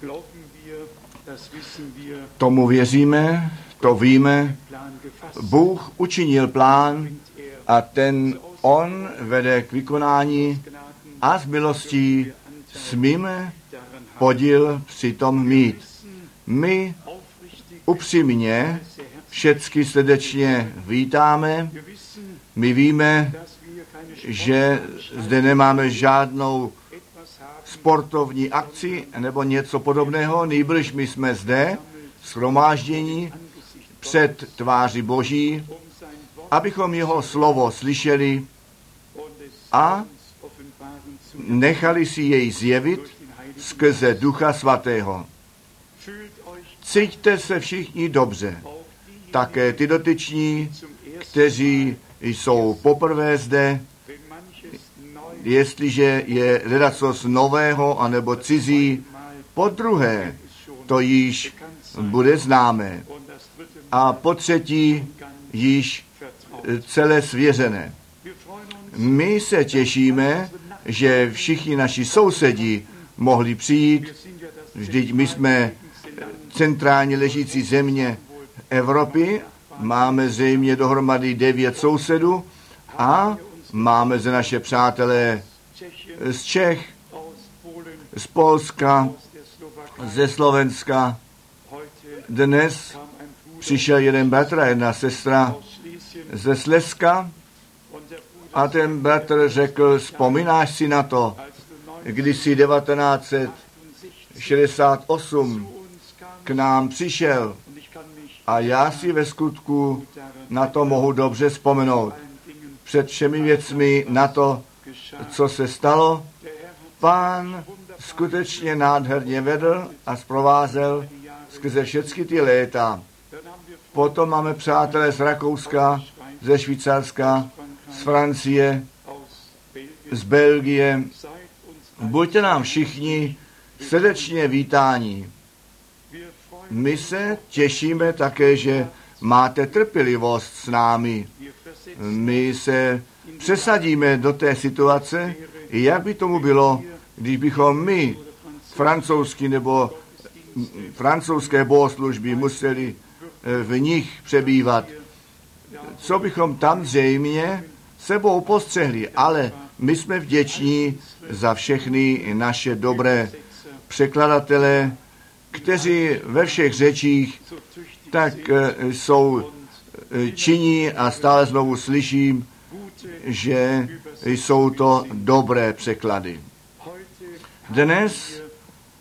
Tomu věříme, to víme. Bůh učinil plán a on vede k vykonání a z milostí smíme podíl přitom mít. My upřímně všecky srdečně vítáme. My víme, že zde nemáme žádnou sportovní akci nebo něco podobného, nýbrž my jsme zde shromáždění před tváří Boží, abychom jeho slovo slyšeli a nechali si jej zjevit skrze Ducha Svatého. Cíťte se všichni dobře, také ty dotyční, kteří jsou poprvé zde, jestliže je ledacos nového anebo cizí, podruhé to již bude známé a po třetí již celé svěřené. My se těšíme, že všichni naši sousedi mohli přijít, vždyť my jsme centrálně ležící země Evropy, máme zřejmě dohromady 9 sousedů a máme ze naše přátelé z Čech, z Polska, ze Slovenska. Dnes přišel jeden bratr a jedna sestra ze Slezska a ten bratr řekl, vzpomínáš si na to, když si 1968 k nám přišel a já si ve skutku na to mohu dobře vzpomenout. Před všemi věcmi na to, co se stalo, Pán skutečně nádherně vedl a zprovázel skrze všechny ty léta. Potom máme přátelé z Rakouska, ze Švýcarska, z Francie, z Belgie. Buďte nám všichni srdečně vítáni. My se těšíme také, že máte trpělivost s námi. My se přesadíme do té situace, jak by tomu bylo, když bychom my, francouzské bohoslužby, museli v nich přebývat. Co bychom tam zřejmě sebou postřehli, ale my jsme vděční za všechny naše dobré překladatele, kteří ve všech řečích tak jsou činí a stále znovu slyším, že jsou to dobré překlady. Dnes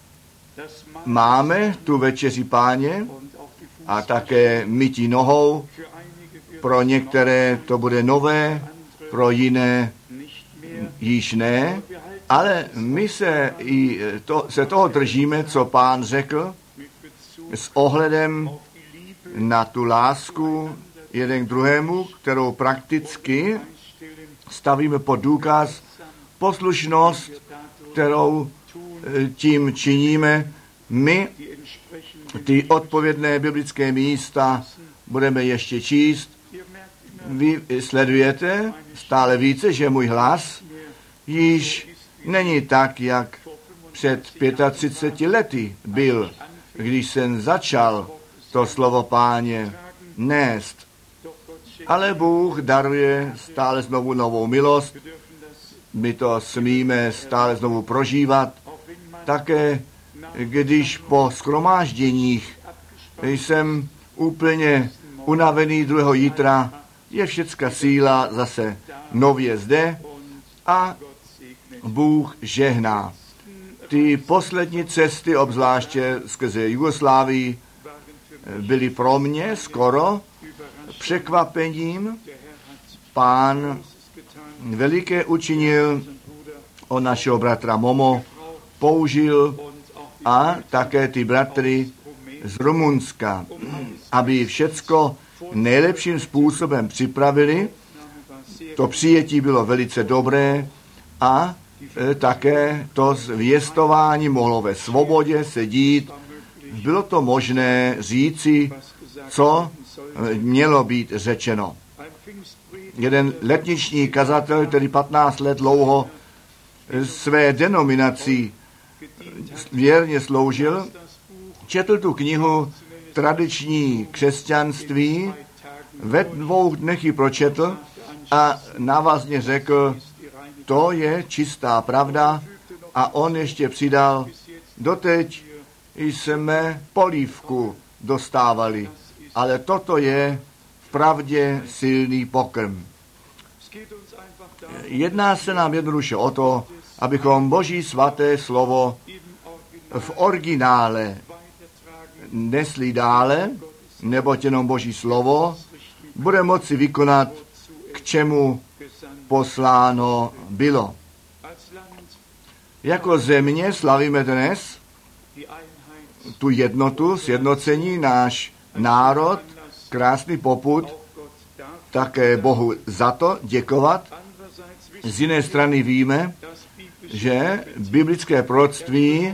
máme tu večeři Páně a také mytí nohou. Pro některé to bude nové, pro jiné již ne, ale my se toho držíme, co Pán řekl, s ohledem na tu lásku jeden k druhému, kterou prakticky stavíme pod důkaz, poslušnost, kterou tím činíme. My ty odpovědné biblické místa budeme ještě číst. Vy sledujete stále více, že můj hlas již není tak, jak před 35 lety byl, když jsem začal to slovo Páně nést. Ale Bůh daruje stále znovu novou milost. My to smíme stále znovu prožívat. Také když po shromážděních jsem úplně unavený druhého jitra, je všecka síla zase nově zde a Bůh žehná. Ty poslední cesty, obzvláště skrze Jugoslávii, byly pro mě skoro překvapením. Pán veliké učinil, on našeho bratra Momo použil a také ty bratry z Rumunska, aby všecko nejlepším způsobem připravili. To přijetí bylo velice dobré a také to zvěstování mohlo ve svobodě se dít. Bylo to možné říci, co mělo být řečeno. Jeden letniční kazatel, který 15 let dlouho své denominací věrně sloužil, četl tu knihu Tradiční křesťanství, ve 2 dnech ji pročetl a návazně řekl, to je čistá pravda, a on ještě přidal, doteď jsme polívku dostávali, ale toto je v pravdě silný pokrm. Jedná se nám jednoduše o to, abychom Boží svaté slovo v originále nesli dále, neboť jenom Boží slovo bude moci vykonat, k čemu posláno bylo. Jako země slavíme dnes tu jednotu, sjednocení, náš národ, krásný popud, také Bohu za to děkovat. Z jiné strany víme, že biblické proroctví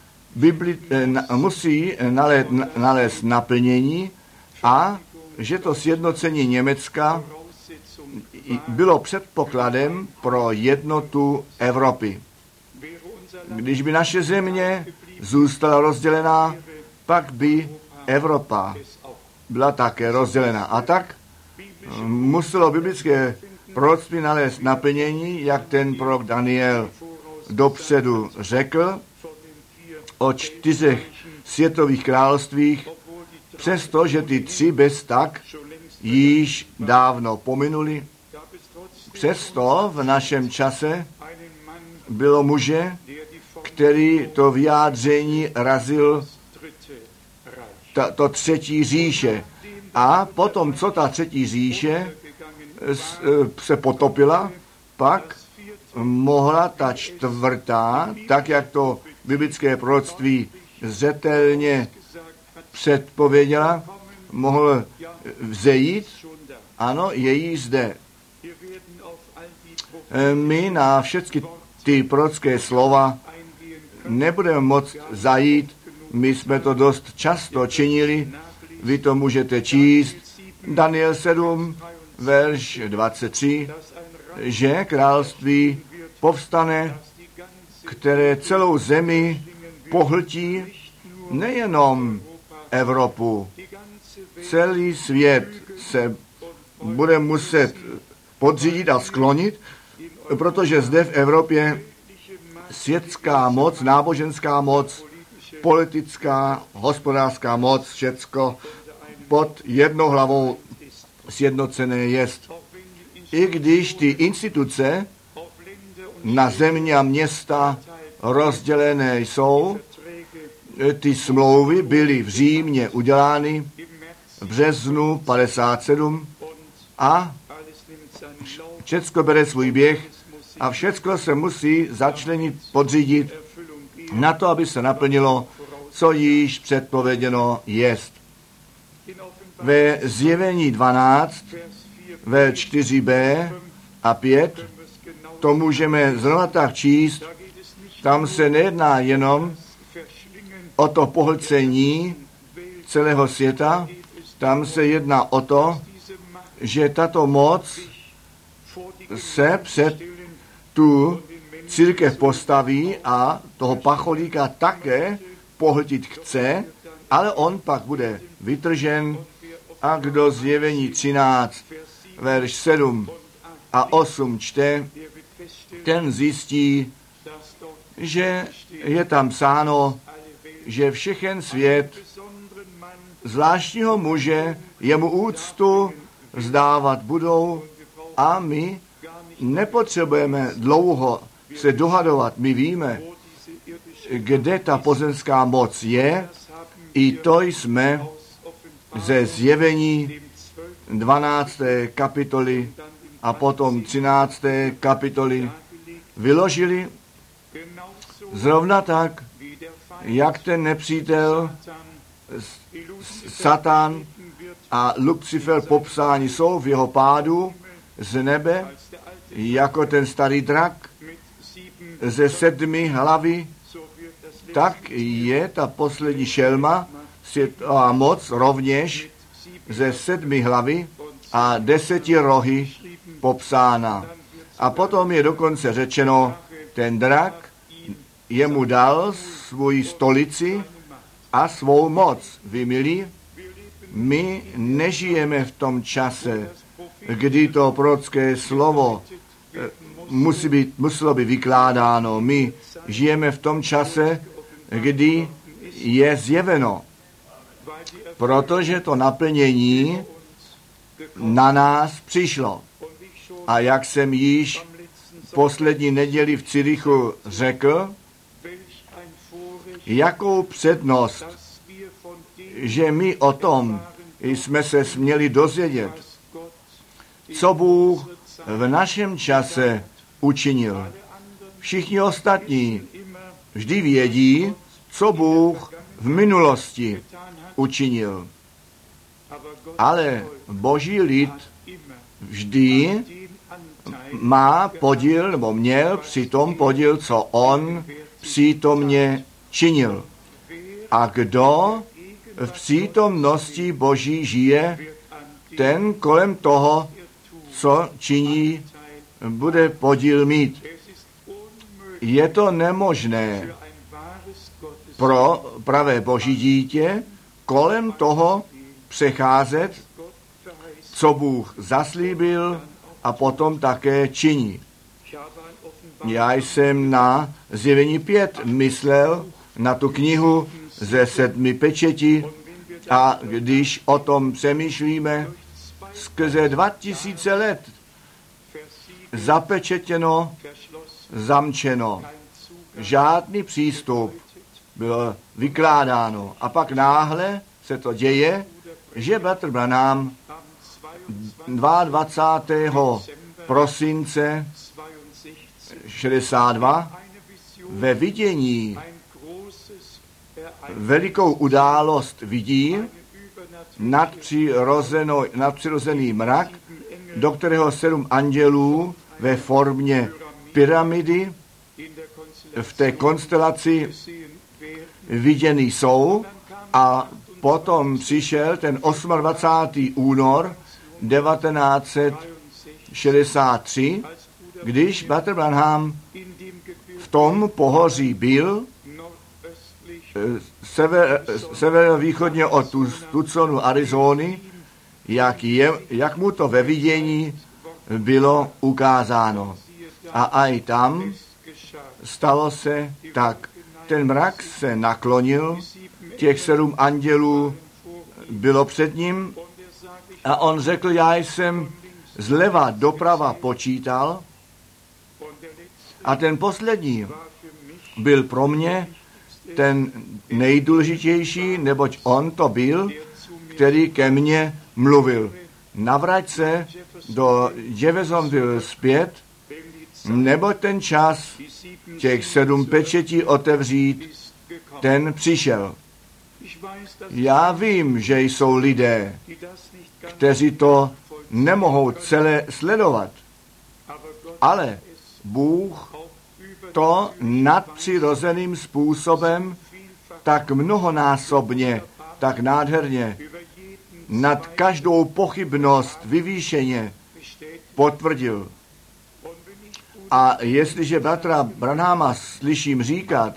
musí nalézt naplnění a že to sjednocení Německa bylo předpokladem pro jednotu Evropy. Když by naše země zůstala rozdělená, pak by Evropa byla také rozdělená. A tak muselo biblické proroctví nalézt naplnění, jak ten prorok Daniel dopředu řekl, o 4 světových královstvích, přestože ty 3 bez tak již dávno pominuli. Přesto v našem čase bylo muže, který to vyjádření razil to 3. říše. A potom, co ta 3. říše se potopila, pak mohla ta 4., tak jak to biblické proroctví zřetelně předpověděla, mohl vzejít. Ano, je jí zde. My na všechny ty prorocké slova nebudeme moct zajít. My jsme to dost často činili. Vy to můžete číst. Daniel 7, verš 23, že království povstane, které celou zemi pohltí, nejenom Evropu. Celý svět se bude muset podřídit a sklonit, protože zde v Evropě světská moc, náboženská moc, politická, hospodářská moc, všecko pod jednou hlavou sjednocené jest. I když ty instituce na země a města rozdělené jsou, ty smlouvy byly v Římě udělány v březnu 57 a všecko bere svůj běh a všecko se musí začlenit, podřídit na to, aby se naplnilo, co již předpověděno jest. Ve Zjevení 12, ve 4b a 5, to můžeme zrovna tak číst, tam se nejedná jenom o to pohlcení celého světa, tam se jedná o to, že tato moc se před tu církev postaví a toho pacholíka také pohltit chce, ale on pak bude vytržen a kdo Zjevení 13, verš 7 a 8 čte, ten zjistí, že je tam psáno, že všechen svět zvláštního muže jemu úctu vzdávat budou a my nepotřebujeme dlouho se dohadovat. My víme, kde ta pozemská moc je, i to jsme ze Zjevení 12. kapitoly a potom 13. kapitoly vyložili zrovna tak, jak ten nepřítel Satan a Lucifer popsáni jsou v jeho pádu z nebe, jako ten starý drak ze 7 hlavy, tak je ta poslední šelma a moc rovněž ze 7 hlavy a 10 rohy popsána. A potom je dokonce řečeno, ten drak jemu dal svoji stolici a svou moc. Vy milí, my nežijeme v tom čase, kdy to prorocké slovo muselo být vykládáno. My žijeme v tom čase, kdy je zjeveno, protože to naplnění na nás přišlo. A jak jsem již poslední neděli v Cyrichu řekl, jakou přednost, že my o tom jsme se směli dozvědět, co Bůh v našem čase učinil. Všichni ostatní vždy vědí, co Bůh v minulosti učinil. Ale Boží lid vždy má podíl, nebo měl při tom podíl, co on přítomně činil. A kdo v přítomnosti Boží žije, ten kolem toho, co činí, bude podíl mít. Je to nemožné pro pravé Boží dítě kolem toho přecházet, co Bůh zaslíbil a potom také činí. Já jsem na Zjevení 5 myslel, na tu knihu ze 7 pečeti, a když o tom přemýšlíme, skrze 2000 let zapečetěno, zamčeno, žádný přístup byl vykládáno. A pak náhle se to děje, že bratr Branham 22. prosince 62 ve vidění velikou událost vidí, nadpřirozený mrak, do kterého 7 andělů ve formě pyramidy v té konstelaci viděny jsou, a potom přišel ten 28. únor 1963, když bratr Branham v tom pohoří byl, severovýchodně od Tucsonu, Arizony, jak mu to ve vidění bylo ukázáno. A i tam stalo se tak. Ten mrak se naklonil, těch 7 andělů bylo před ním a on řekl, já jsem zleva doprava počítal a ten poslední byl pro mě ten nejdůležitější, neboť on to byl, který ke mně mluvil. Navrať se do Jeffersonville zpět, neboť ten čas těch 7 pečetí otevřít, ten přišel. Já vím, že jsou lidé, kteří to nemohou celé sledovat, ale Bůh to nadpřirozeným způsobem tak mnohonásobně, tak nádherně, nad každou pochybnost vyvýšeně potvrdil. A jestliže bratra Branhama slyším říkat,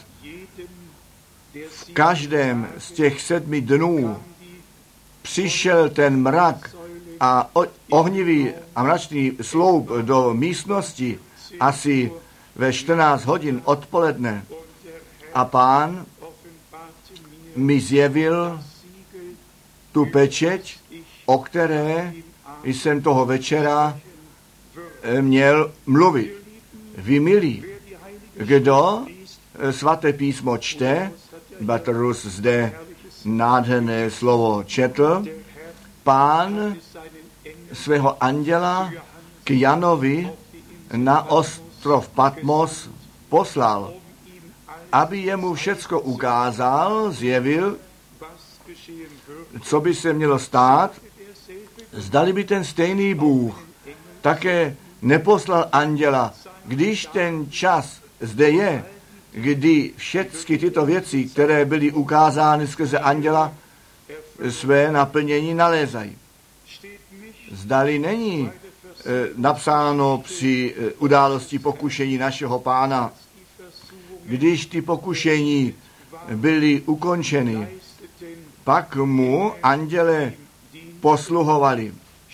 v každém z těch 7 dnů přišel ten mrak a ohnivý a mračný sloup do místnosti asi ve 14 hodin odpoledne, a Pán mi zjevil tu pečeť, o které jsem toho večera měl mluvit. Vy milí, kdo svaté písmo čte, bratr Rus zde nádherné slovo četl, Pán svého anděla k Janovi na ostrov Patmos poslal, aby jemu všecko ukázal, zjevil, co by se mělo stát, zdali by ten stejný Bůh také neposlal anděla, když ten čas zde je, kdy všechny tyto věci, které byly ukázány skrze anděla, své naplnění nalézají. Zdali není napsáno při události pokušení našeho Pána, Když ty pokušení byly ukončeny, pak mu anděle posluhovali.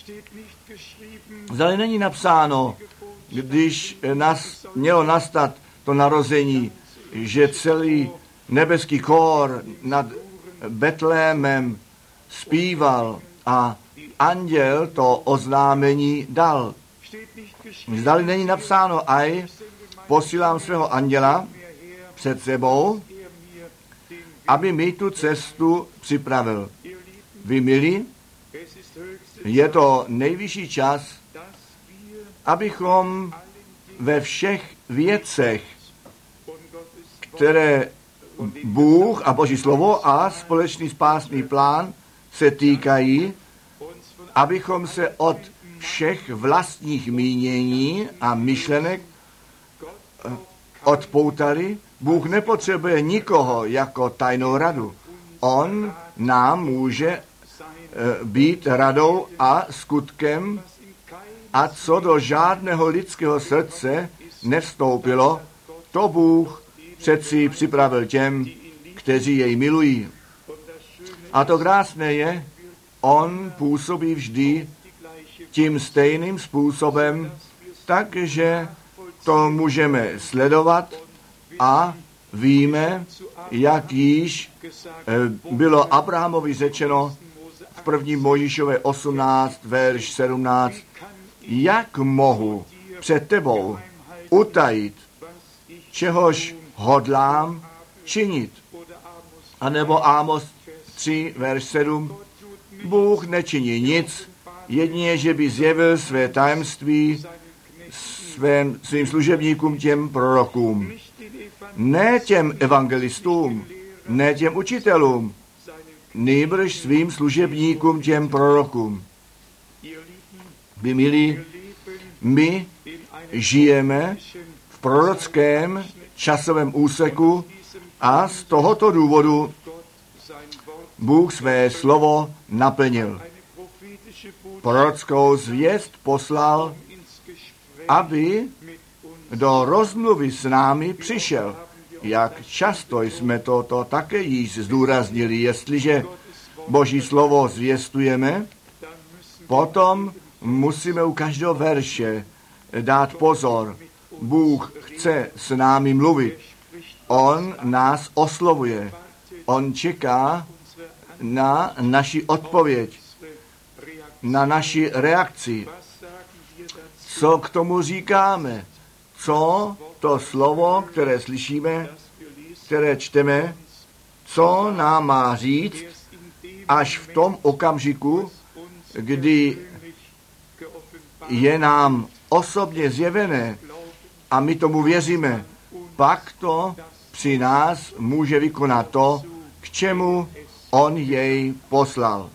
Zdali není napsáno, když mělo nastat to narození, že celý nebeský kór nad Betlémem zpíval a anděl to oznámení dal. Zdali není napsáno, aj posílám svého anděla před sebou, aby mi tu cestu připravil. Vy, milí, je to nejvyšší čas, abychom ve všech věcech, které Bůh a Boží slovo a společný spásný plán se týkají, abychom se od všech vlastních mínění a myšlenek odpoutali. Bůh nepotřebuje nikoho jako tajnou radu. On nám může být radou a skutkem, a co do žádného lidského srdce nevstoupilo, to Bůh přeci připravil těm, kteří jej milují. A to krásné je, on působí vždy tím stejným způsobem, takže to můžeme sledovat a víme, jak již bylo Abrahamovi řečeno v 1. Mojžíšové 18, verš 17, jak mohu před tebou utajit, čehož hodlám činit. A nebo Ámos 3, verš 7, Bůh nečiní nic, jedině, že by zjevil své tajemství svým služebníkům, těm prorokům. Ne těm evangelistům, ne těm učitelům, nýbrž svým služebníkům, těm prorokům. Vy, milí, my žijeme v prorockém časovém úseku a z tohoto důvodu Bůh své slovo naplnil. Prorockou zvěst poslal, aby do rozmluvy s námi přišel. Jak často jsme to také již zdůraznili, jestliže Boží slovo zvěstujeme, potom musíme u každého verše dát pozor. Bůh chce s námi mluvit. On nás oslovuje. On čeká na naši odpověď, na naši reakci. Co k tomu říkáme? Co to slovo, které slyšíme, které čteme, co nám má říct, až v tom okamžiku, kdy je nám osobně zjevené a my tomu věříme, pak to při nás může vykonat to, k čemu on jej poslal.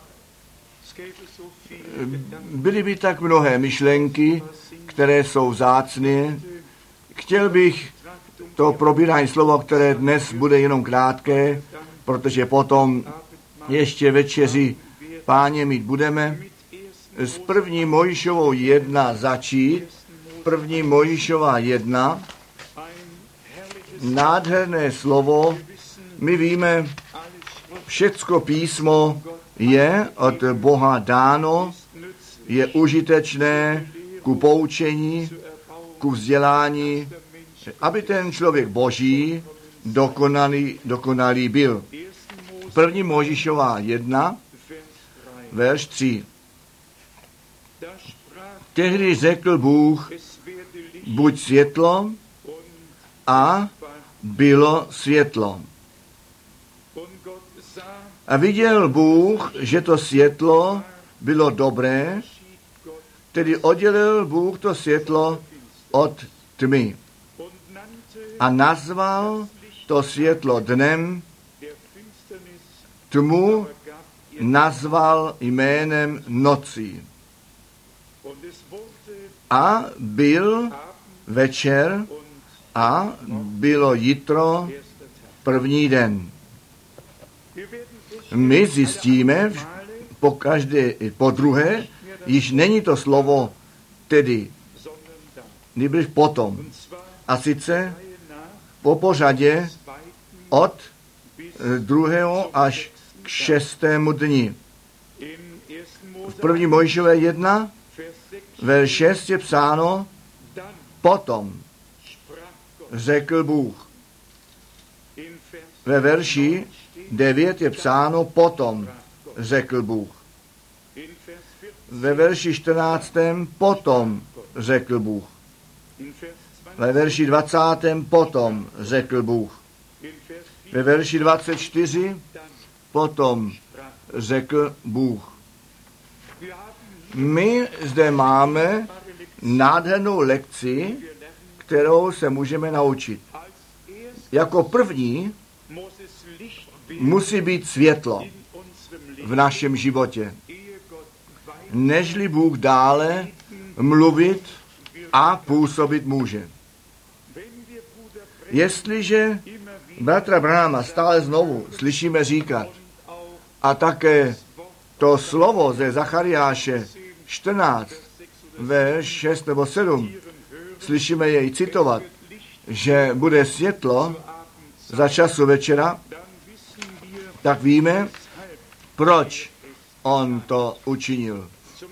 Byly by tak mnohé myšlenky, které jsou vzácné. Chtěl bych to probírání slovo, které dnes bude jenom krátké, protože potom ještě večeři Páně mít budeme. S 1. Mojžíšovou 1 začít. 1. Mojžíšova 1. Nádherné slovo. My víme, všecko písmo je od Boha dáno, je užitečné ku poučení, ku vzdělání, aby ten člověk Boží dokonalý byl. 1. Mojžíšova 1, verš 3. Tehdy řekl Bůh, buď světlo, a bylo světlo. A viděl Bůh, že to světlo bylo dobré, tedy oddělil Bůh to světlo od tmy. A nazval to světlo dnem, tmu nazval jménem nocí. A byl večer a bylo jitro první den. My zjistíme po druhé, již není to slovo tedy, nýbrž potom. A sice po pořadě od 2. až k 6. dni. V 1. Mojžíšové 1, verš 6 je psáno, potom řekl Bůh. Ve verši 9 je psáno, potom řekl Bůh. Ve verši 14. potom řekl Bůh. Ve verši 20. potom řekl Bůh. Ve verši 24 potom řekl Bůh. My zde máme nádhernou lekci, kterou se můžeme naučit. Jako první musí být světlo v našem životě, nežli Bůh dále mluvit a působit může. Jestliže bratra Branhama stále znovu slyšíme říkat a také to slovo ze Zachariáše 14, verš 6 nebo 7, slyšíme jej citovat, že bude světlo za času večera, tak víme, proč on to učinil.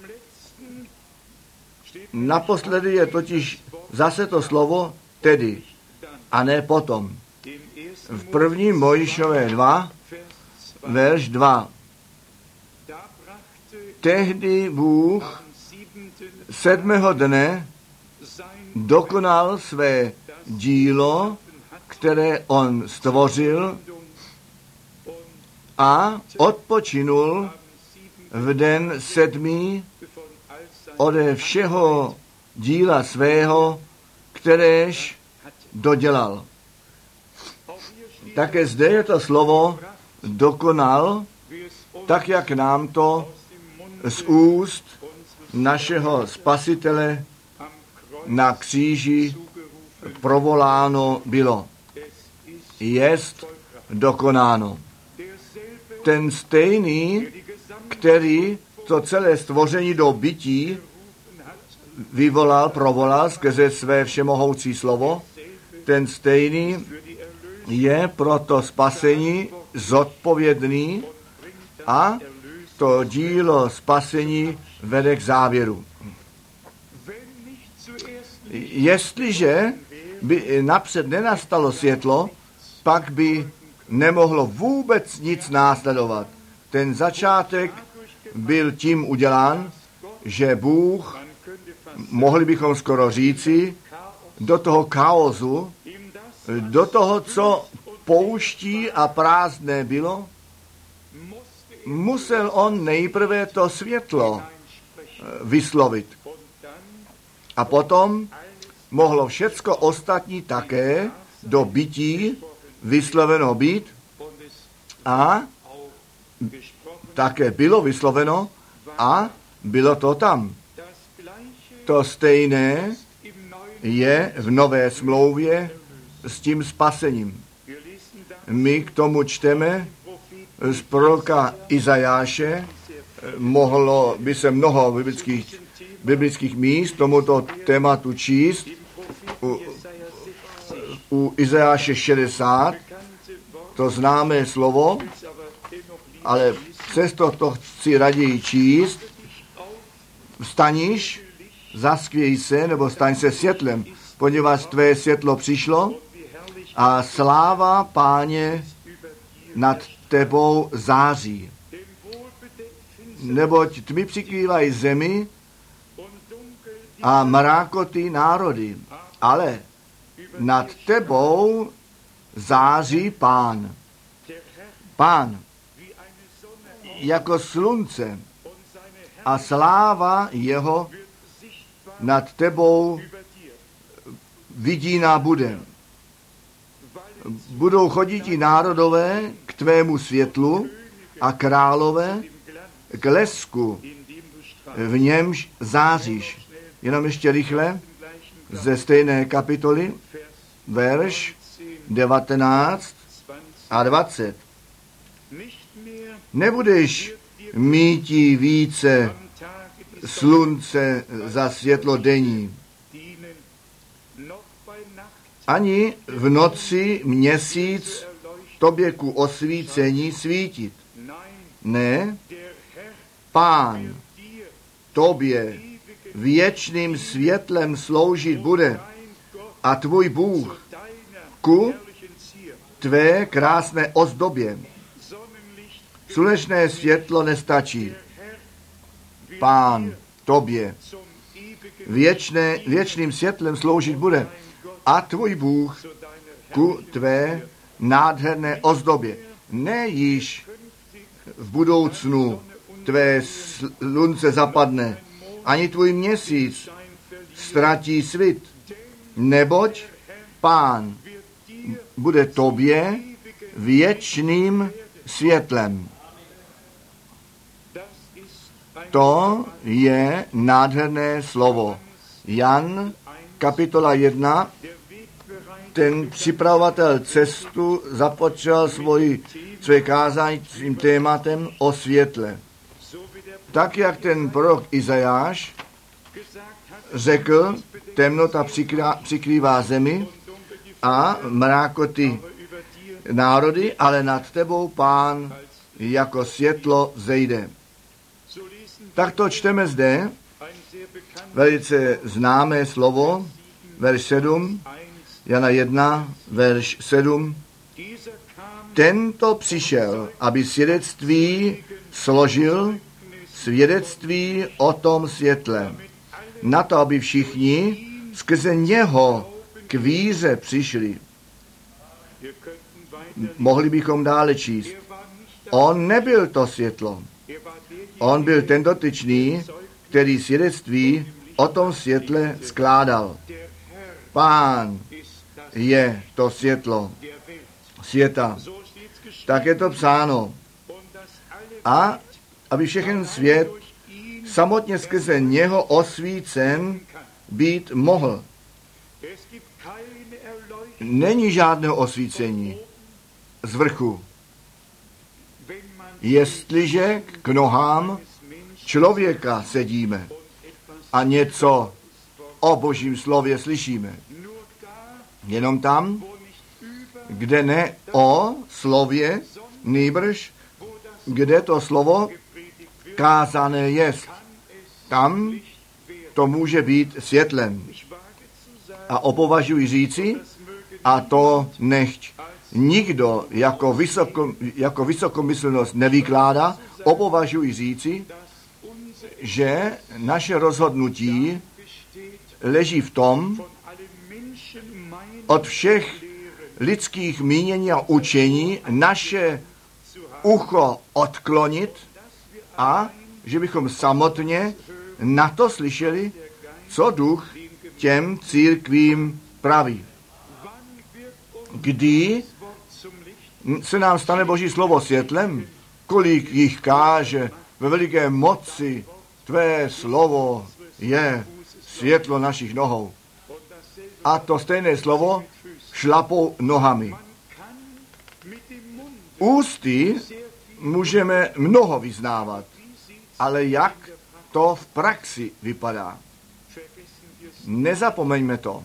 Naposledy je totiž zase to slovo tedy a ne potom. V 1. Mojžíšové 2, verš 2. Tehdy Bůh 7. dne dokonal své dílo, které on stvořil a odpočinul v den 7. ode všeho díla svého, kteréž dodělal. Také zde je to slovo dokonal, tak jak nám to z úst našeho Spasitele na kříži provoláno bylo. Jest dokonáno. Ten stejný, který to celé stvoření do bytí provolal skrze své všemohoucí slovo, ten stejný je pro to spasení zodpovědný a to dílo spasení vede k závěru. Jestliže by napřed nenastalo světlo, pak by nemohlo vůbec nic následovat. Ten začátek byl tím udělán, že Bůh, mohli bychom skoro říci, do toho chaosu, do toho, co pouští a prázdné bylo, musel on nejprve to světlo vyslovit. A potom mohlo všecko ostatní také do bytí vysloveno být a také bylo vysloveno a bylo to tam. To stejné je v Nové smlouvě s tím spasením. My k tomu čteme z proroka Izajáše, mohlo by se mnoho biblických míst tomuto tématu číst. U Izajáše 60, to známé slovo, ale přesto to chci raději číst. Vstaníš, zaskvěj se, nebo staň se světlem, poněvadž tvé světlo přišlo a sláva Páně nad tebou září. Neboť tmy přikrývají zemi a mrákoty národy, ale nad tebou září Pán. Pán jako slunce a sláva jeho nad tebou vidína bude. Budou chodit i národové k tvému světlu a králové k lesku, v němž záříš. Jenom ještě rychle ze stejné kapitoly, verš 19 a 20. Nebudeš míti více slunce za světlo denní, ani v noci měsíc tobě ku osvícení svítit. Ne, Pán tobě věčným světlem sloužit bude a tvůj Bůh ku tvé krásné ozdobě. Slunečné světlo nestačí. Pán tobě věčným světlem sloužit bude a tvůj Bůh ku tvé nádherné ozdobě. Ne již v budoucnu tvé slunce zapadne, ani tvůj měsíc ztratí svit, neboť Pán bude tobě věčným světlem. To je nádherné slovo. Jan, kapitola 1, ten připravovatel cestu započal své kázání svým tématem o světle. Tak, jak ten prorok Izajáš řekl, temnota přikrývá zemi a mrákoty národy, ale nad tebou Pán jako světlo vzejde. Tak to čteme zde, velice známé slovo, verš 7, Jana 1, verš 7. Tento přišel, aby svědectví složil, svědectví o tom světle, na to, aby všichni skrze něho k víře přišli. Mohli bychom dále číst. On nebyl to světlo. On byl ten dotyčný, který svědectví o tom světle skládal. Pán je to světlo světa. Tak je to psáno. A aby všechen svět samotně skrze něho osvícen být mohl. Není žádného osvícení z vrchu. Jestliže k nohám člověka sedíme a něco o Božím slově slyšíme, jenom tam, kde ne o slově, nýbrž, kde to slovo kázané jest, tam to může být světlem. A opovažuji říci, a to nechť nikdo jako vysokomyslnost nevykládá, opovažuji říci, že naše rozhodnutí leží v tom, od všech lidských mínění a učení naše ucho odklonit a že bychom samotně na to slyšeli, co duch těm církvím praví. Kdy se nám stane Boží slovo světlem, kolik jich káže ve veliké moci, tvé slovo je světlo našich nohou. A to stejné slovo šlapou nohami. Ústy můžeme mnoho vyznávat, ale jak to v praxi vypadá? Nezapomeňme to.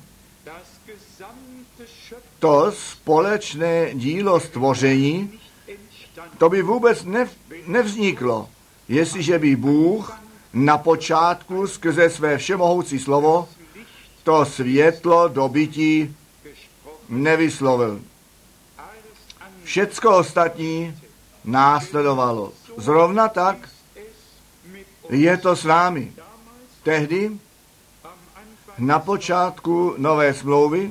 To společné dílo stvoření, to by vůbec nevzniklo, jestliže by Bůh na počátku skrze své všemohoucí slovo to světlo do bytí nevyslovil. Všecko ostatní následovalo. Zrovna tak je to s námi. Tehdy na počátku nové smlouvy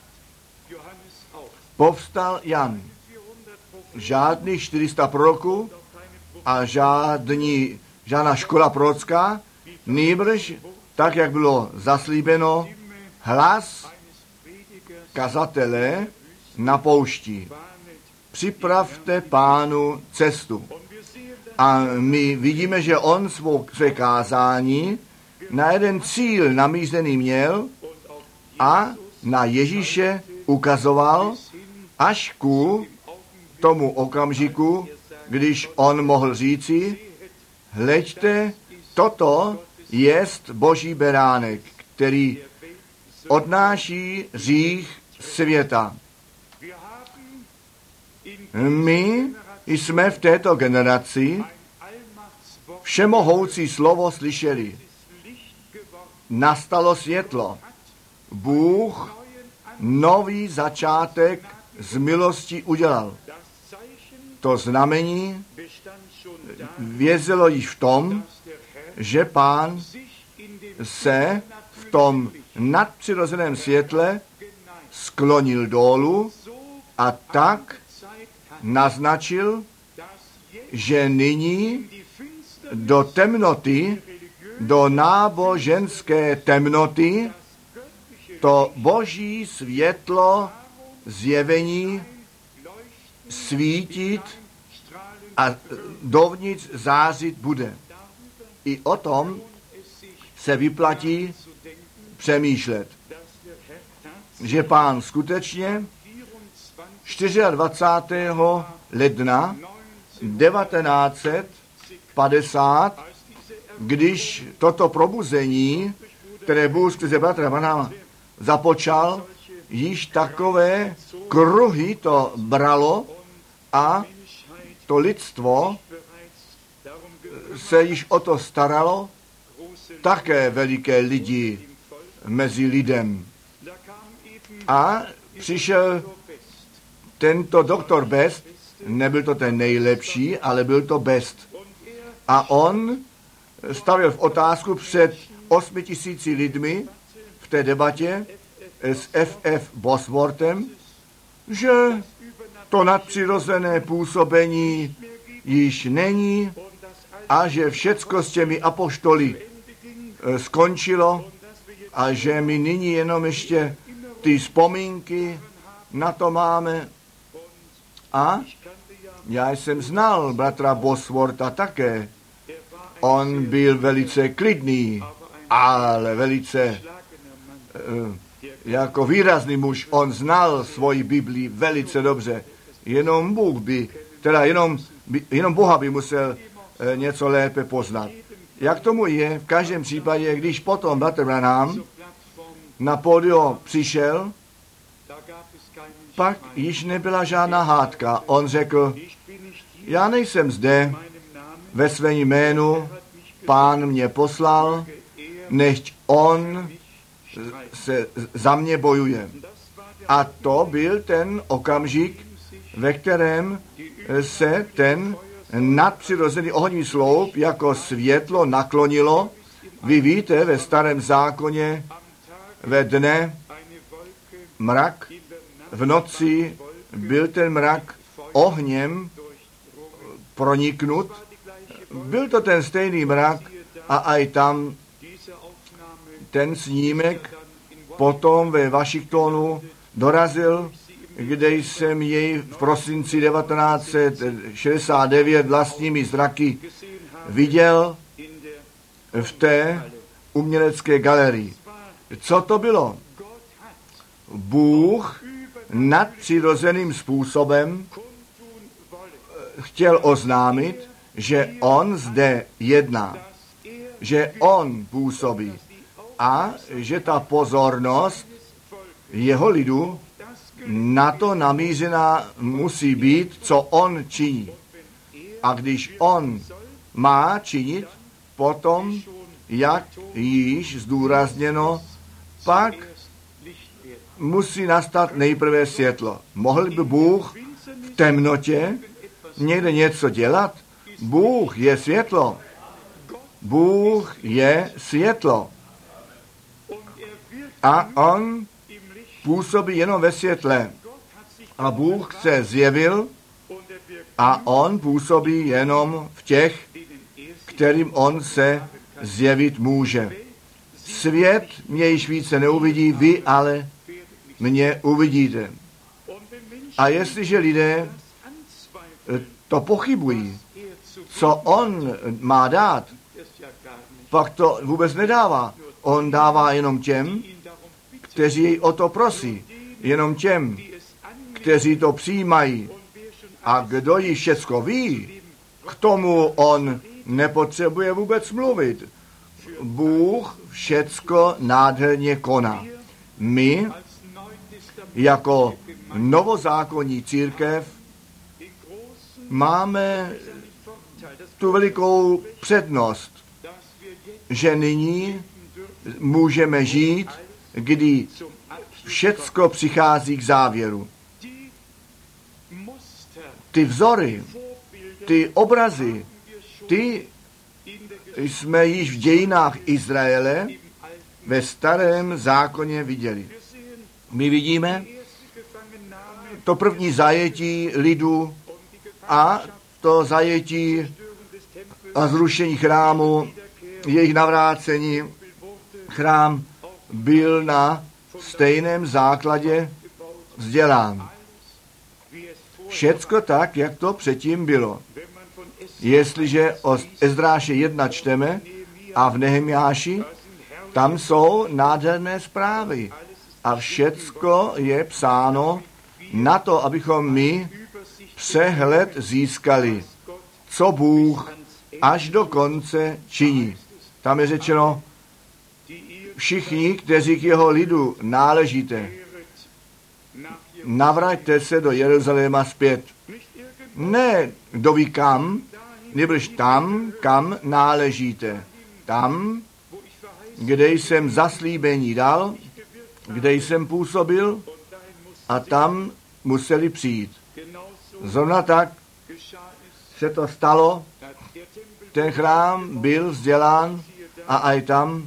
povstal Jan. Žádných 400 proroků a žádná škola prorocká, nýbrž, tak jak bylo zaslíbeno, hlas kazatele na poušti. Připravte Pánu cestu. A my vidíme, že on své kázání na jeden cíl namířený měl a na Ježíše ukazoval až ku tomu okamžiku, když on mohl říci, hleďte, toto jest Boží beránek, který odnáší hřích světa. My jsme v této generaci všemohoucí slovo slyšeli. Nastalo světlo. Bůh nový začátek z milosti udělal. To znamení vězelo již v tom, že Pán se v tom nadpřirozeném světle sklonil dolů a tak naznačil, že nyní do temnoty, do náboženské temnoty, to boží světlo zjevení svítit a dovnitř zářit bude. I o tom se vyplatí přemýšlet, že Pán skutečně 24. ledna 1950, když toto probuzení, které Bůh skrze bratra Branhama započal, již takové kruhy to bralo a to lidstvo se již o to staralo, také veliké lidi mezi lidem. A přišel tento doktor Best, nebyl to ten nejlepší, ale byl to Best. A on stavil v otázku před 8 000 lidmi v té debatě s F.F. Bosworthem, že to nadpřirozené působení již není a že všecko s těmi apoštoly skončilo a že my nyní jenom ještě ty vzpomínky na to máme. A já jsem znal bratra Boswortha také. On byl velice klidný, ale velice jako výrazný muž. On znal svoji Biblii velice dobře. Jenom Bůh jenom Boha by musel něco lépe poznat. Jak tomu je, v každém případě, když potom bratr Branham na pódium přišel, pak již nebyla žádná hádka. On řekl, já nejsem zde ve svém jménu, Pán mě poslal, nechť on se za mě bojuje. A to byl ten okamžik, ve kterém se ten nadpřirozený ohnivý sloup jako světlo naklonilo. Vy víte, ve Starém zákoně ve dne mrak, v noci byl ten mrak ohněm proniknut. Byl to ten stejný mrak a aj tam ten snímek potom ve Washingtonu dorazil, kde jsem jej v prosinci 1969 vlastními zraky viděl v té umělecké galerii. Co to bylo? Bůh nadpřirozeným způsobem chtěl oznámit, že on zde jedná, že on působí a že ta pozornost jeho lidu na to namířená musí být, co on činí. A když on má činit, potom, jak již zdůrazněno, pak musí nastat nejprve světlo. Mohl by Bůh v temnotě někde něco dělat? Bůh je světlo. Bůh je světlo. A on působí jenom ve světle. A Bůh se zjevil a on působí jenom v těch, kterým on se zjevit může. Svět mě již více neuvidí, vy ale mě uvidíte. A jestliže lidé to pochybují, co on má dát, pak to vůbec nedává. On dává jenom těm, kteří jej o to prosí. Jenom těm, kteří to přijímají. A kdo ji všecko ví, k tomu on nepotřebuje vůbec mluvit. Bůh všecko nádherně koná. My, jako novozákonní církev máme tu velikou přednost, že nyní můžeme žít, kdy všecko přichází k závěru. Ty vzory, ty obrazy, ty jsme již v dějinách Izraele ve starém zákoně viděli. My vidíme to první zajetí lidu a to zajetí a zrušení chrámu, jejich navrácení. Chrám byl na stejném základě vzdělán. Všecko tak, jak to předtím bylo. Jestliže o Ezdráše 1 čteme a v Nehemiáši, tam jsou nádherné zprávy. A všecko je psáno na to, abychom my přehled získali, co Bůh až do konce činí. Tam je řečeno, všichni, kteří k jeho lidu náležíte, navraťte se do Jeruzaléma zpět. Ne, kdo ví kam, nebož tam, kam náležíte. Tam, kde jsem zaslíbení dal, kde jsem působil, a tam museli přijít. Zrovna tak se to stalo, ten chrám byl vzdělán a aj tam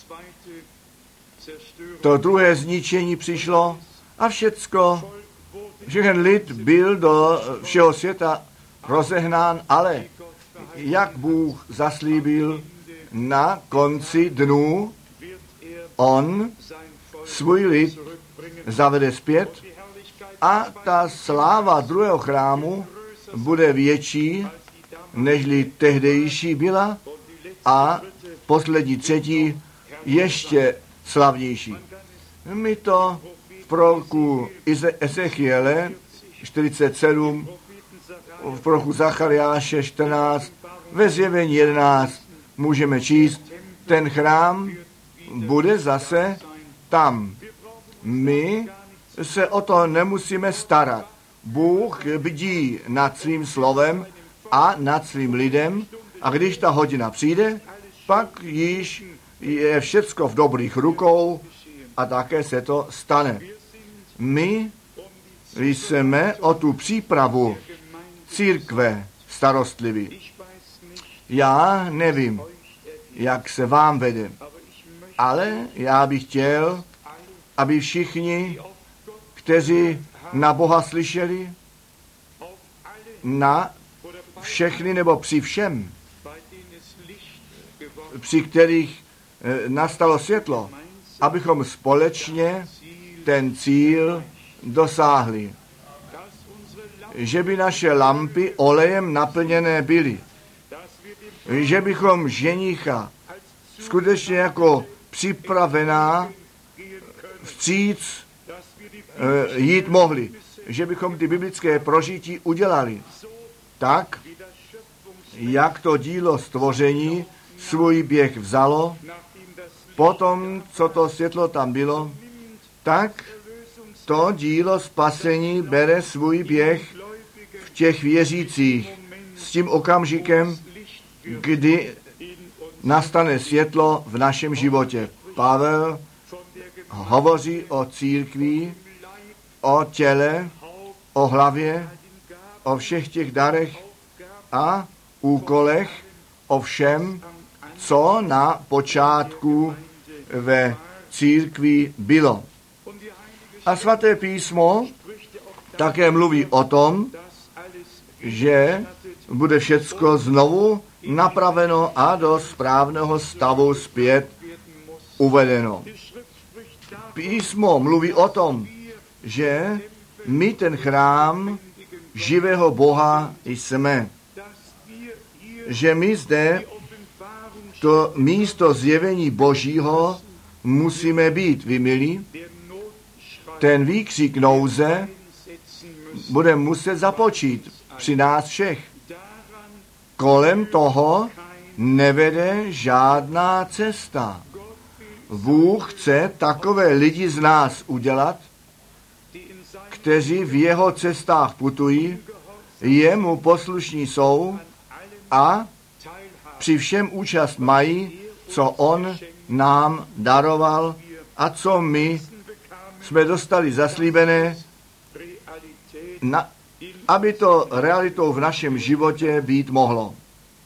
to druhé zničení přišlo a všechen lid byl do všeho světa rozehnán, ale jak Bůh zaslíbil, na konci dnů on svůj lid zavede zpět a ta sláva druhého chrámu bude větší, nežli tehdejší byla a poslední třetí ještě slavnější. My to v proroku Ezechiele 47, v proroku Zachariáše 14, ve Zjevení 11 můžeme číst, ten chrám bude zase tam. My se o to nemusíme starat. Bůh bdí nad svým slovem a nad svým lidem a když ta hodina přijde, pak již je všecko v dobrých rukou a také se to stane. My jsme o tu přípravu církve starostliví. Já nevím, jak se vám vede, ale já bych chtěl, aby všichni, kteří na Boha slyšeli, na všechny nebo při všem, při kterých nastalo světlo, abychom společně ten cíl dosáhli. Že by naše lampy olejem naplněné byly. Že bychom ženicha skutečně jako připravená vstříc jít mohli. Že bychom ty biblické prožití udělali. Tak, jak to dílo stvoření svůj běh vzalo, potom, co to světlo tam bylo, tak to dílo spasení bere svůj běh v těch věřících s tím okamžikem, kdy nastane světlo v našem životě. Pavel hovoří o církvi, o těle, o hlavě, o všech těch darech a úkolech, o všem, co na počátku ve církvi bylo. A svaté písmo také mluví o tom, že bude všecko znovu napraveno a do správného stavu zpět uvedeno. Písmo mluví o tom, že my ten chrám živého Boha jsme. Že my zde to místo zjevení Božího musíme být, vy milí. Ten výkřik nouze bude muset započít při nás všech. Kolem toho nevede žádná cesta. Bůh chce takové lidi z nás udělat, kteří v jeho cestách putují, jemu poslušní jsou a při všem účast mají, co on nám daroval a co my jsme dostali zaslíbené, aby to realitou v našem životě být mohlo.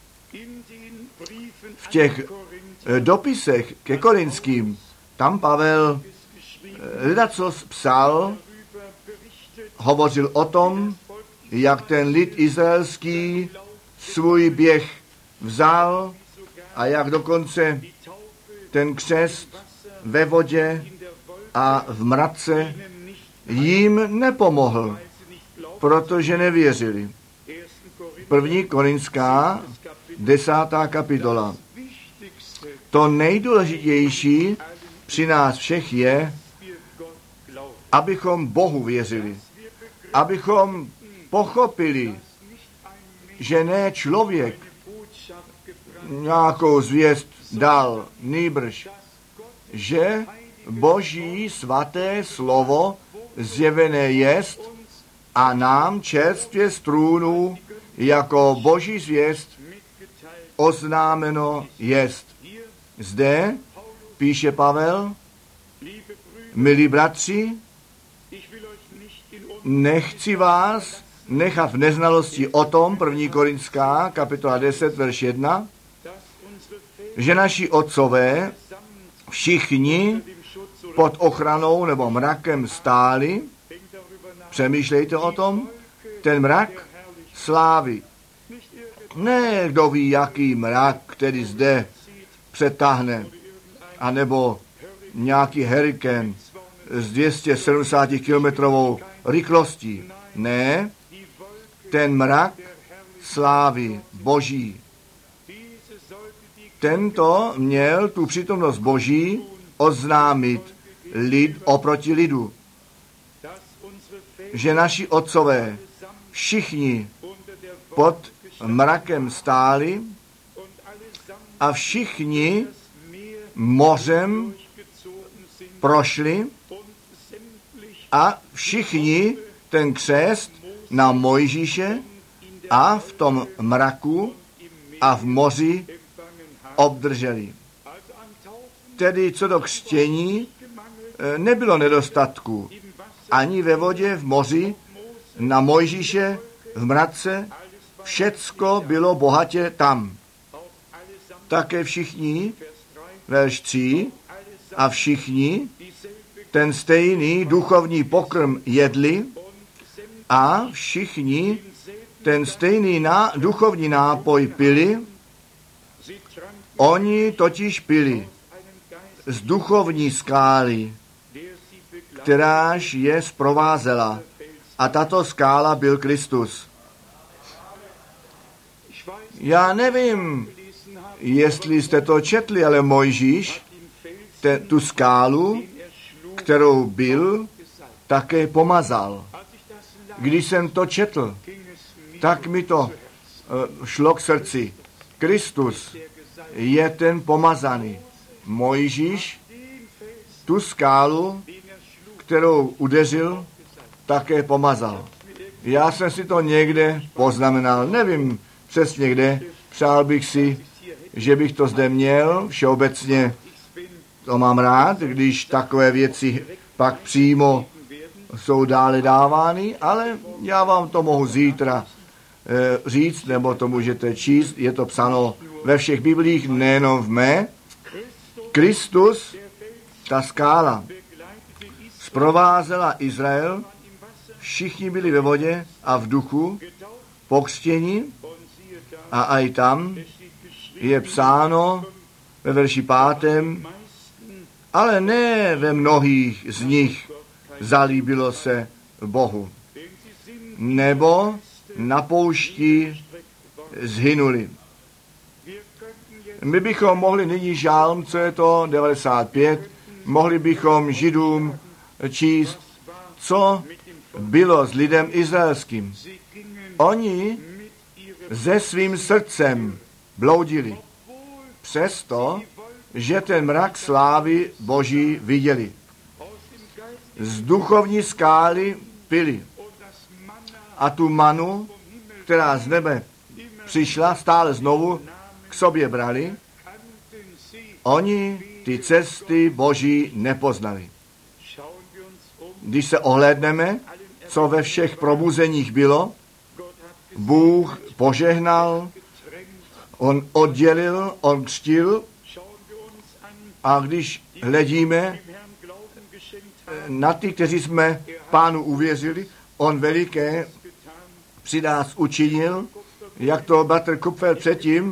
V těch dopisech ke Korinským tam Pavel ledacos psal, hovořil o tom, jak ten lid izraelský svůj běh vzal a jak dokonce ten křest ve vodě a v mrace jim nepomohl, protože nevěřili. 1. Korinská 10. kapitola. To nejdůležitější při nás všech je, abychom Bohu věřili, abychom pochopili, že ne člověk nějakou zvěst dal, nýbrž, že Boží svaté slovo zjevené jest a nám čerstvě z trůnu jako Boží zvěst oznámeno jest. Zde píše Pavel, milí bratři, nechci vás nechat v neznalosti o tom, 1. Korinská, kapitola 10, verš 1, že naši otcové všichni pod ochranou nebo mrakem stáli. Přemýšlejte o tom, ten mrak slávy. Ne kdo ví, jaký mrak, který zde přetáhne, anebo nějaký hurikán s 270 kilometrovou rychlostí. Ne, ten mrak slávy Boží. Tento měl tu přítomnost Boží oznámit lid oproti lidu. Že naši otcové všichni pod mrakem stáli a všichni mořem prošli a všichni ten křest na Mojžíše a v tom mraku a v moři obdrželi. Tedy co do křtění nebylo nedostatku ani ve vodě, v moři, na Mojžíše, v mrace, všecko bylo bohatě tam. Také všichni, verš 3, a všichni ten stejný duchovní pokrm jedli a všichni ten stejný duchovní nápoj pili. Oni totiž pili z duchovní skály, kteráž je zprovázela. A tato skála byl Kristus. Já nevím, jestli jste to četli, ale Mojžíš tu skálu, kterou byl, také pomazal. Když jsem to četl, tak mi to šlo k srdci. Kristus je ten pomazaný. Mojžíš tu skálu, kterou udeřil, také pomazal. Já jsem si to někde poznamenal, nevím přesně kde, přál bych si, že bych to zde měl, všeobecně to mám rád, když takové věci pak přímo jsou dále dávány, ale já vám to mohu zítra říct, nebo to můžete číst, je to psáno ve všech biblích, nejenom v mé. Kristus, ta skála, zprovázela Izrael, všichni byli ve vodě a v duchu, pokřtěni, a i tam je psáno ve verši 5, ale ne ve mnohých z nich zalíbilo se Bohu, nebo na poušti zhynuli. My bychom mohli nyní žálm, co je to, 95, mohli bychom Židům číst, co bylo s lidem izraelským. Oni se svým srdcem bloudili, přesto, že ten mrak slávy Boží viděli. Z duchovní skály pili. A tu manu, která z nebe přišla, stále znovu k sobě brali. Oni ty cesty Boží nepoznali. Když se ohlédneme, co ve všech probuzeních bylo, Bůh požehnal, on oddělil, on křtil, a když hledíme na ty, kteří jsme Pánu uvěřili, on veliké při nás učinil, jak to bratr Kupfer předtím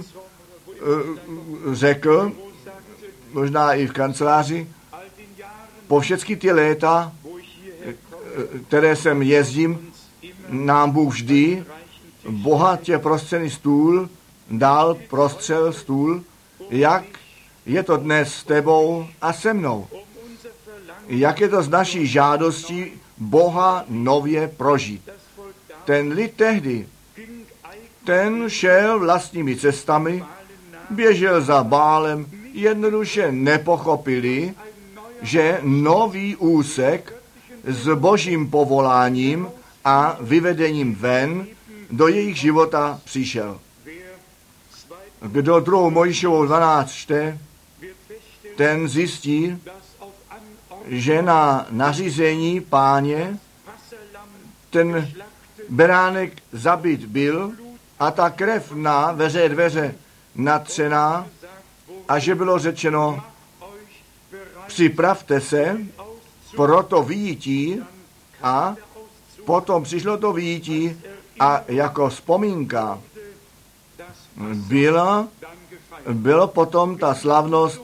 řekl, možná i v kanceláři, po všechny ty léta, které jsem jezdím, nám Bůh vždy bohatě prostřený stůl dal, prostřel stůl, jak je to dnes s tebou a se mnou. Jak je to z naší žádostí Boha nově prožít. Ten lid tehdy, ten šel vlastními cestami, běžel za Bálem, jednoduše nepochopili, že nový úsek s Božím povoláním a vyvedením ven do jejich života přišel. Kdo 2. Mojžíšovou 12 čte, ten zjistí, že na nařízení Páně ten beránek zabit byl a ta krev na veře dveře natřená a že bylo řečeno, připravte se pro to vyjití a potom přišlo to vyjití a jako vzpomínka bylo potom ta slavnost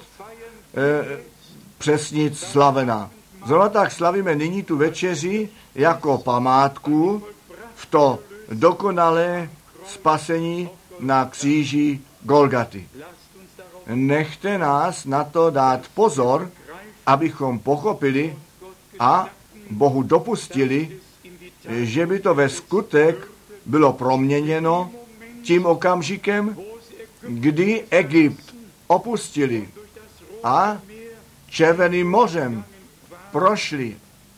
přesnic slavena. Zrovna tak slavíme nyní tu večeři jako památku v to dokonalé spasení na kříži Golgaty. Nechte nás na to dát pozor, abychom pochopili a Bohu dopustili, že by to ve skutek bylo proměněno tím okamžikem, kdy Egypt opustili a Červeným mořem prošli.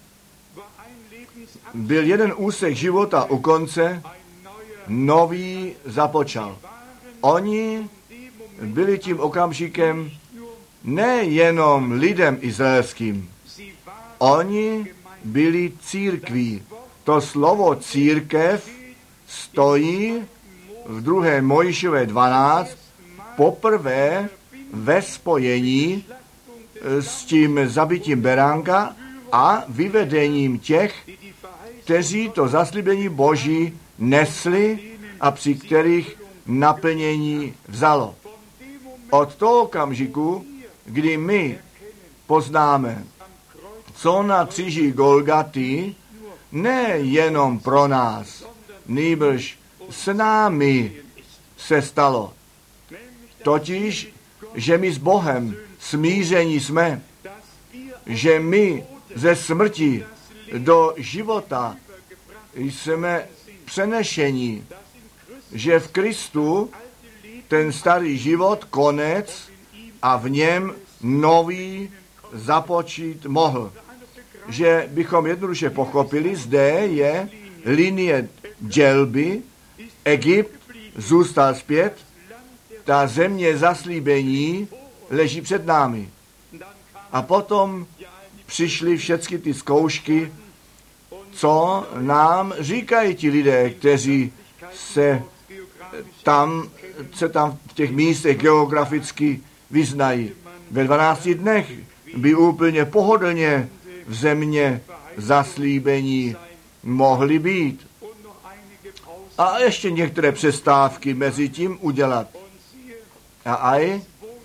Byl jeden úsek života u konce, nový započal. Oni byli tím okamžikem nejenom lidem izraelským, oni byli církví. To slovo církev stojí v 2. Mojžíšové 12 poprvé ve spojení s tím zabitím beránka a vyvedením těch, kteří to zaslíbení Boží nesli a při kterých naplnění vzalo. Od toho okamžiku, kdy my poznáme, co na kříži Golgaty, nejenom pro nás, nýbrž s námi se stalo. Totiž, že my s Bohem smíření jsme, že my ze smrti do života jsme přenešení, že v Kristu ten starý život konec a v něm nový započít mohl. Že bychom jednoduše pochopili, zde je linie dělby, Egypt zůstal zpět, ta země zaslíbení leží před námi. A potom přišly všechny ty zkoušky, co nám říkají ti lidé, kteří se tam v těch místech geograficky vyznají. Ve 12 dnech by úplně pohodlně v země zaslíbení mohly být. A ještě některé přestávky mezi tím udělat. A aj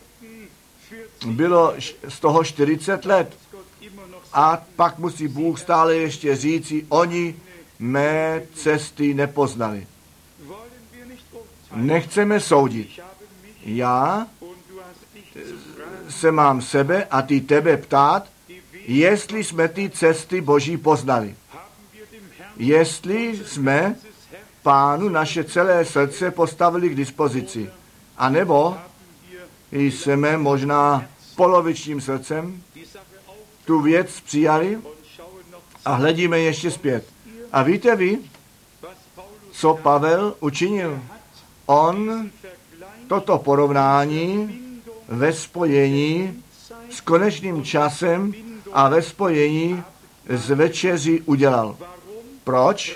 bylo z toho 40 let. A pak musí Bůh stále ještě říci, oni mé cesty nepoznali. Nechceme soudit. Já se mám sebe a ty tebe ptát, jestli jsme ty cesty Boží poznali. Jestli jsme Pánu naše celé srdce postavili k dispozici. A nebo jsme možná polovičním srdcem tu věc přijali a hledíme ještě zpět. A víte vy, co Pavel učinil? On toto porovnání ve spojení s konečným časem a ve spojení s večeří udělal. Proč?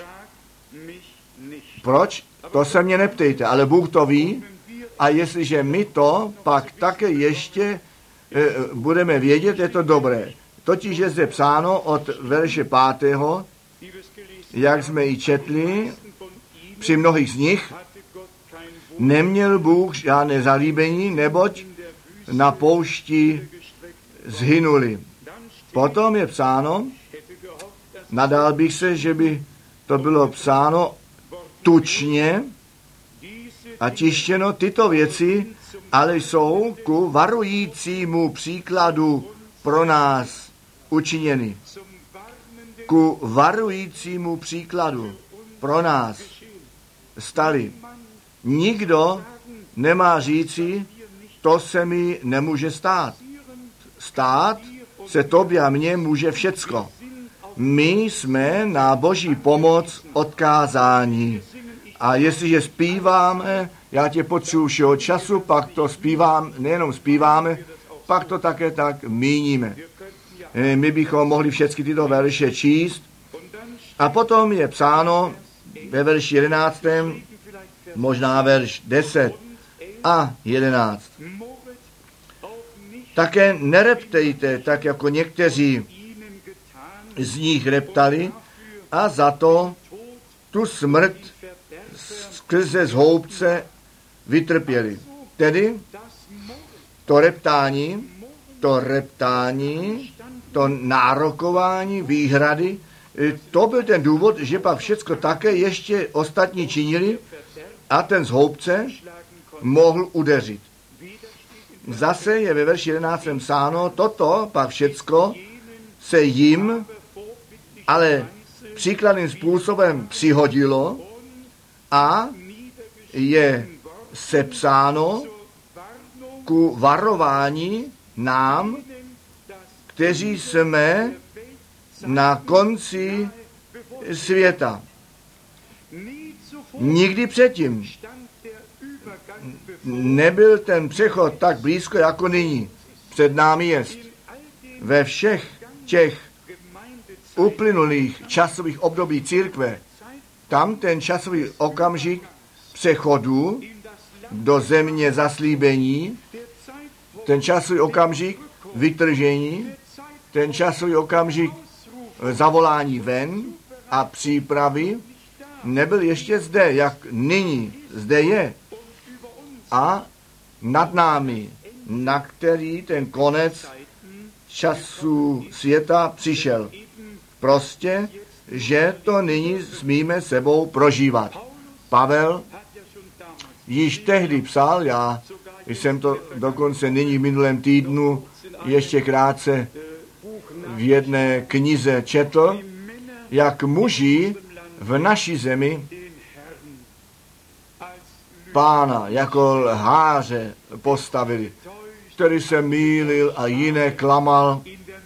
Proč? To se mě neptejte, ale Bůh to ví a jestliže my to pak také ještě budeme vědět, je to dobré. Totiž je zde psáno od verše 5., jak jsme ji četli, při mnohých z nich neměl Bůh žádné zalíbení, neboť na poušti zhynuli. Potom je psáno, nadál bych se, že by to bylo psáno tučně a tištěno, tyto věci ale jsou ku varujícímu příkladu pro nás učiněny. Ku varujícímu příkladu pro nás stali. Nikdo nemá říci, to se mi nemůže stát. Stát se tobě a mně může všecko. My jsme na Boží pomoc odkázáni. A jestliže zpíváme, já tě potřebuji všeho času, pak to zpívám, nejenom zpíváme, pak to také tak míníme. My bychom mohli všechny tyto verše číst. A potom je psáno ve verši 11, možná verš 10 a 11. Také nereptejte, tak jako někteří z nich reptali a za to tu smrt skrze zhoubce vytrpěli. Tedy to reptání, to nárokování, výhrady, to byl ten důvod, že pak všecko také ještě ostatní činili a ten zhoubce mohl udeřit. Zase je ve verši 11 psáno, toto pak všecko se jim ale příkladným způsobem přihodilo a je sepsáno ku varování nám, kteří jsme na konci světa. Nikdy předtím nebyl ten přechod tak blízko jako nyní. Před námi jest. Ve všech těch uplynulých časových období církve, tam ten časový okamžik přechodu do země zaslíbení, ten časový okamžik vytržení, ten časový okamžik zavolání ven a přípravy nebyl ještě zde, jak nyní zde je. A nad námi, na který ten konec času světa přišel. Prostě, že to nyní smíme sebou prožívat. Pavel již tehdy psal, já jsem to dokonce nyní v minulém týdnu ještě krátce v jedné knize četl, jak muži v naší zemi Pána jako lháře postavili, který se mýlil a jiné klamal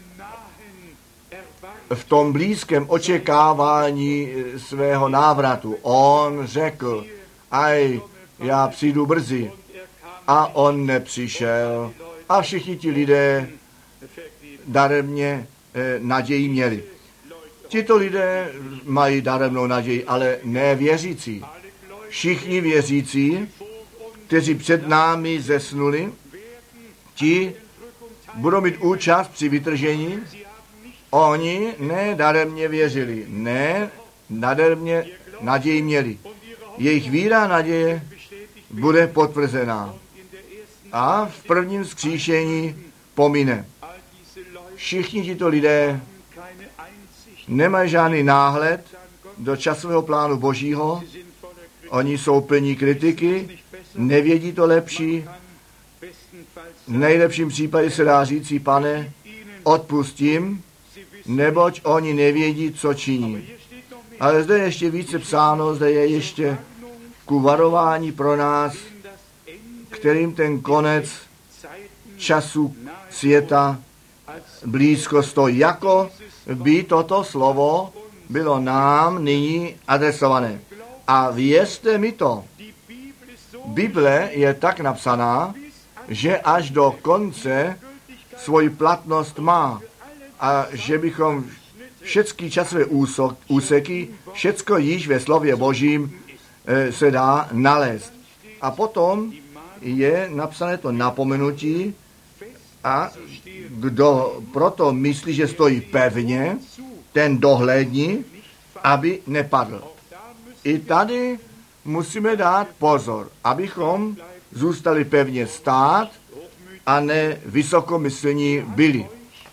v tom blízkém očekávání svého návratu. On řekl, já přijdu brzy. A on nepřišel. A všichni ti lidé daremně naději měli. Tito lidé mají daremnou naději, ale ne věřící. Všichni věřící, kteří před námi zesnuli, ti budou mít účast při vytržení. Oni ne daremně věřili, ne nadaremně naději měli. Jejich víra a naděje bude potvrzená. A v prvním vzkříšení pomine. Všichni tito lidé nemají žádný náhled do časového plánu Božího. Oni jsou plní kritiky, nevědí to lepší. V nejlepším případě se dá říci, Pane, odpustím, neboť oni nevědí, co činí. Ale zde je ještě více psáno, zde je ještě ku varování pro nás, kterým ten konec času světa blízko stojí. Jako by toto slovo bylo nám nyní adresované. A věřte mi to, Bible je tak napsaná, že až do konce svoji platnost má a že bychom všechny časové úseky, všecko již ve slově Božím se dá nalézt. A potom je napsané to napomenutí a kdo proto myslí, že stojí pevně, ten dohlédni, aby nepadl. I tady musíme dát pozor, abychom zůstali pevně stát a ne vysokomyslní byli.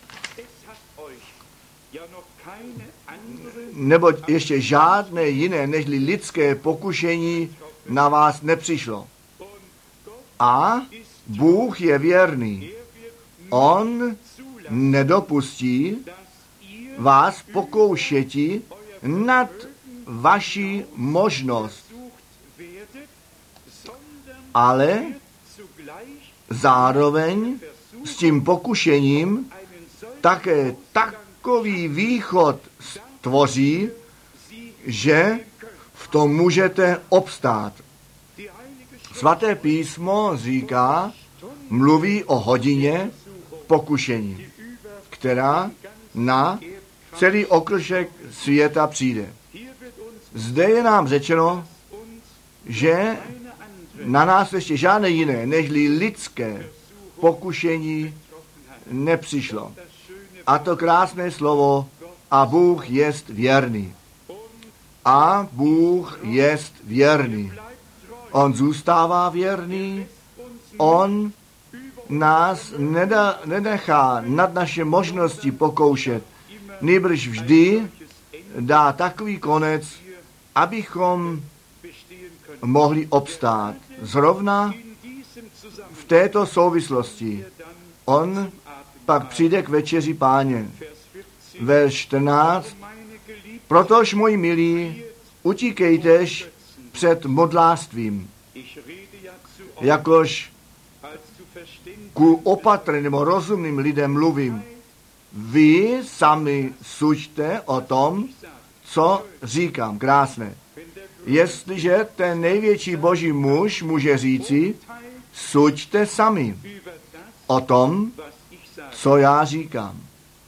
Neboť ještě žádné jiné nežli lidské pokušení na vás nepřišlo. A Bůh je věrný. On nedopustí vás pokoušeti nad vaši možnost, ale zároveň s tím pokušením také takový východ stvoří, že v tom můžete obstát. Svaté písmo říká, mluví o hodině pokušení, která na celý okružek světa přijde. Zde je nám řečeno, že na nás ještě žádné jiné, nežli lidské pokušení nepřišlo. A to krásné slovo, a Bůh jest věrný. A Bůh jest věrný. On zůstává věrný, on nás nenechá nad naše možnosti pokoušet, nýbrž vždy dá takový konec, abychom mohli obstát. Zrovna v této souvislosti on pak přijde k večeři Páně. Verš 14. Protož, moji milí, utíkejtež před modlářstvím, jakož ku opatrným, rozumným lidem mluvím. Vy sami suďte o tom, co říkám. Krásné. Jestliže ten největší boží muž může říci, suďte sami o tom, co já říkám.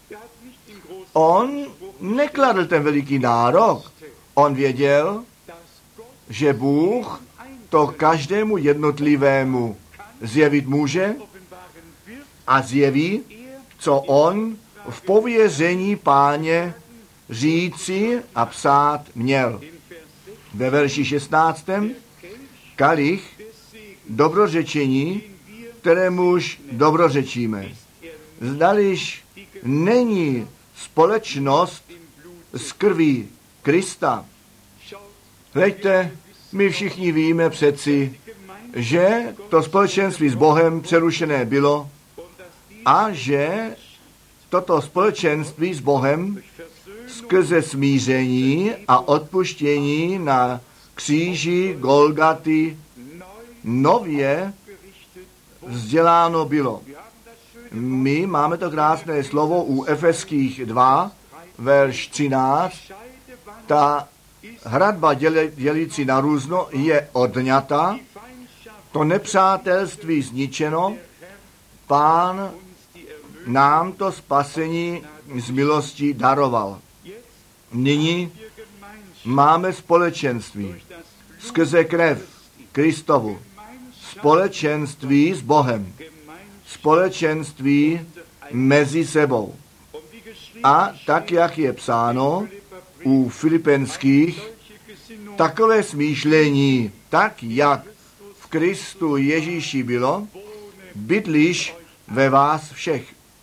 On nekladl ten veliký nárok. On věděl, že Bůh to každému jednotlivému zjevit může a zjeví, co on v pověření Páně říci a psát měl. Ve verši 16. kalich dobrořečení, kterémuž dobrořečíme. Zdališ není společnost z krví Krista. Hleďte, my všichni víme přeci, že to společenství s Bohem přerušené bylo a že toto společenství s Bohem skrze smíření a odpuštění na kříži Golgaty nově vzděláno bylo. My máme to krásné slovo u Efeských 2, verš 13. Ta hradba dělící na různo je odňata, to nepřátelství zničeno, Pán nám to spasení z milosti daroval. Nyní máme společenství skrze krev Kristovu, společenství s Bohem, společenství mezi sebou. A tak, jak je psáno u Filipenských, takové smýšlení, tak jak v Kristu Ježíši bylo, bydlíš ve vás všech.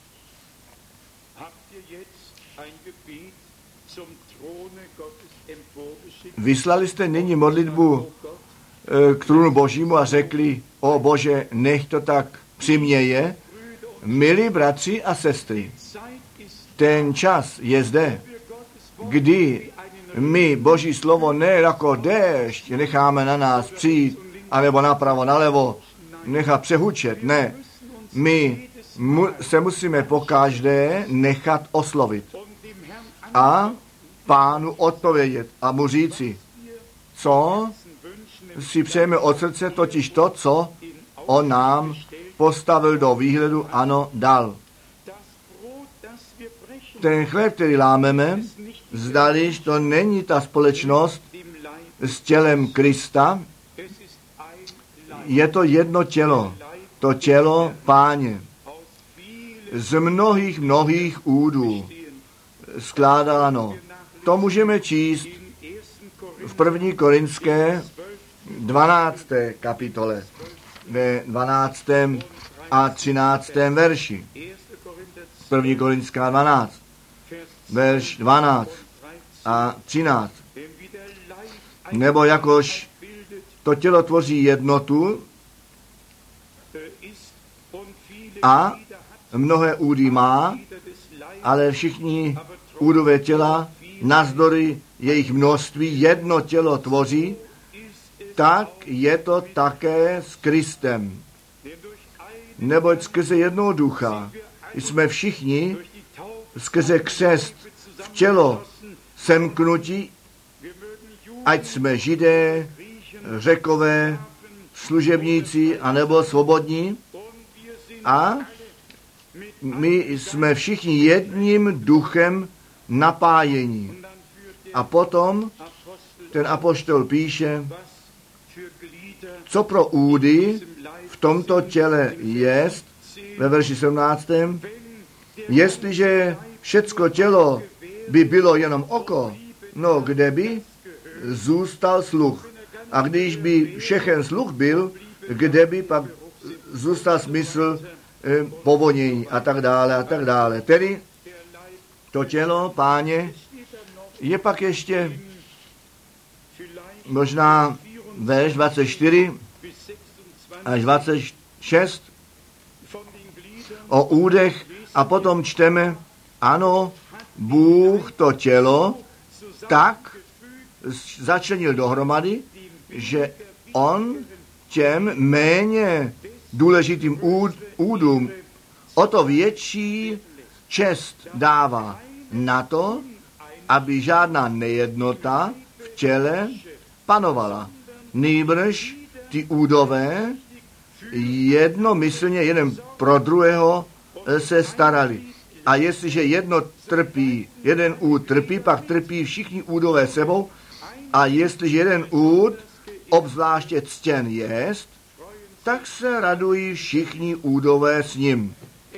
Vyslali jste nyní modlitbu k trůnu Božímu a řekli, o Bože, nech to tak přiměje. Milí bratři a sestry, ten čas je zde, kdy my Boží slovo ne jako déšť necháme na nás přijít, anebo napravo, nalevo, nechat přehučet, ne. My se musíme pokaždé nechat oslovit. A Pánu odpovědět a mu říci, co si přejeme od srdce, totiž to, co on nám postavil do výhledu, ano, dal. Ten chléb, který lámeme, zdališ, to není ta společnost s tělem Krista, je to jedno tělo, to tělo Páně. Z mnohých údů skládáno. To můžeme číst v 1. Korinské 12. kapitole, ve 12. a 13. verši. 1. Korinská 12, verš 12 a 13. Nebo jakož to tělo tvoří jednotu a mnohé údy má, ale všichni údové těla, navzdory jejich množství, jedno tělo tvoří, tak je to také s Kristem. Neboť skrze jednoho ducha jsme všichni skrze křest v tělo semknutí, ať jsme Židé, Řekové, služebníci anebo svobodní, a my jsme všichni jedním duchem napájení. A potom ten apoštol píše, co pro údy v tomto těle jest, ve verši 17. Jestliže všecko tělo by bylo jenom oko, no kde by zůstal sluch? A když by všechen sluch byl, kde by pak zůstal smysl povonění a tak dále a tak dále. Tedy to tělo Páně je pak ještě možná verš 24 až 26 o údech a potom čteme, ano, Bůh to tělo tak začlenil dohromady, že on těm méně důležitým údům o to větší čest dává na to, aby žádná nejednota v těle panovala. Nýbrž ty údové jednomyslně jeden pro druhého se starali. A jestliže jeden úd trpí, pak trpí všichni údové sebou. A jestliže jeden úd obzvláště ctěn jest, tak se radují všichni údové s ním.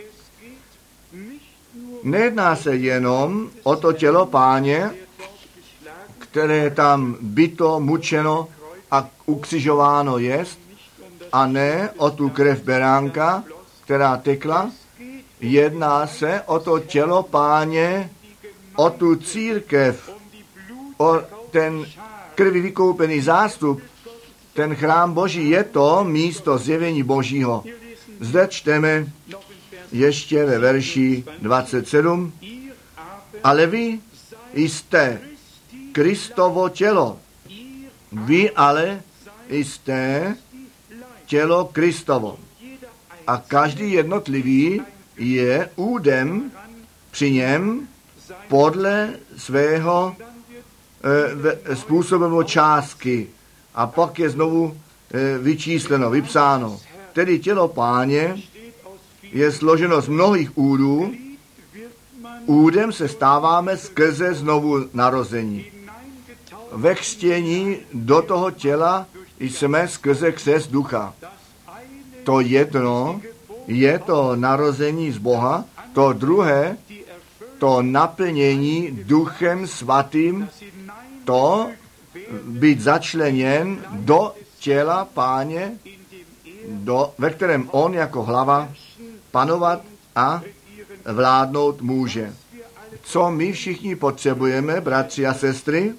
Nejedná se jenom o to tělo Páně, které tam byto, mučeno a ukřižováno jest, a ne o tu krev beránka, která tekla. Jedná se o to tělo Páně, o tu církev, o ten krví vykoupený zástup. Ten chrám Boží je to místo zjevení Božího. Zde čteme ještě ve verši 27. Ale vy jste Kristovo tělo. Vy ale jste tělo Kristovo. A každý jednotlivý je údem při něm podle svého způsobeného částky. A pak je znovu vyčísleno, vypsáno. Tedy tělo Páně je složeno z mnohých údů. Údem se stáváme skrze znovu narození. Ve křtění do toho těla jsme skrze křest ducha. To jedno je to narození z Boha, to druhé, to naplnění Duchem Svatým, to být začleněn do těla Páně, ve kterém on jako hlava panovat a vládnout může. Co my všichni potřebujeme, bratři a sestry,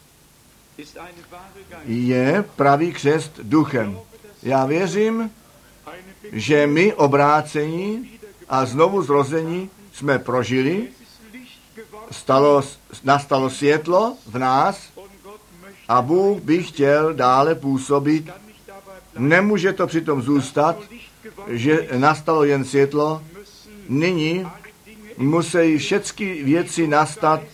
je pravý křest duchem. Já věřím, že my obrácení a znovu zrození jsme prožili, nastalo světlo v nás a Bůh by chtěl dále působit. Nemůže to přitom zůstat, že nastalo jen světlo. Nyní musí všechny věci nastat,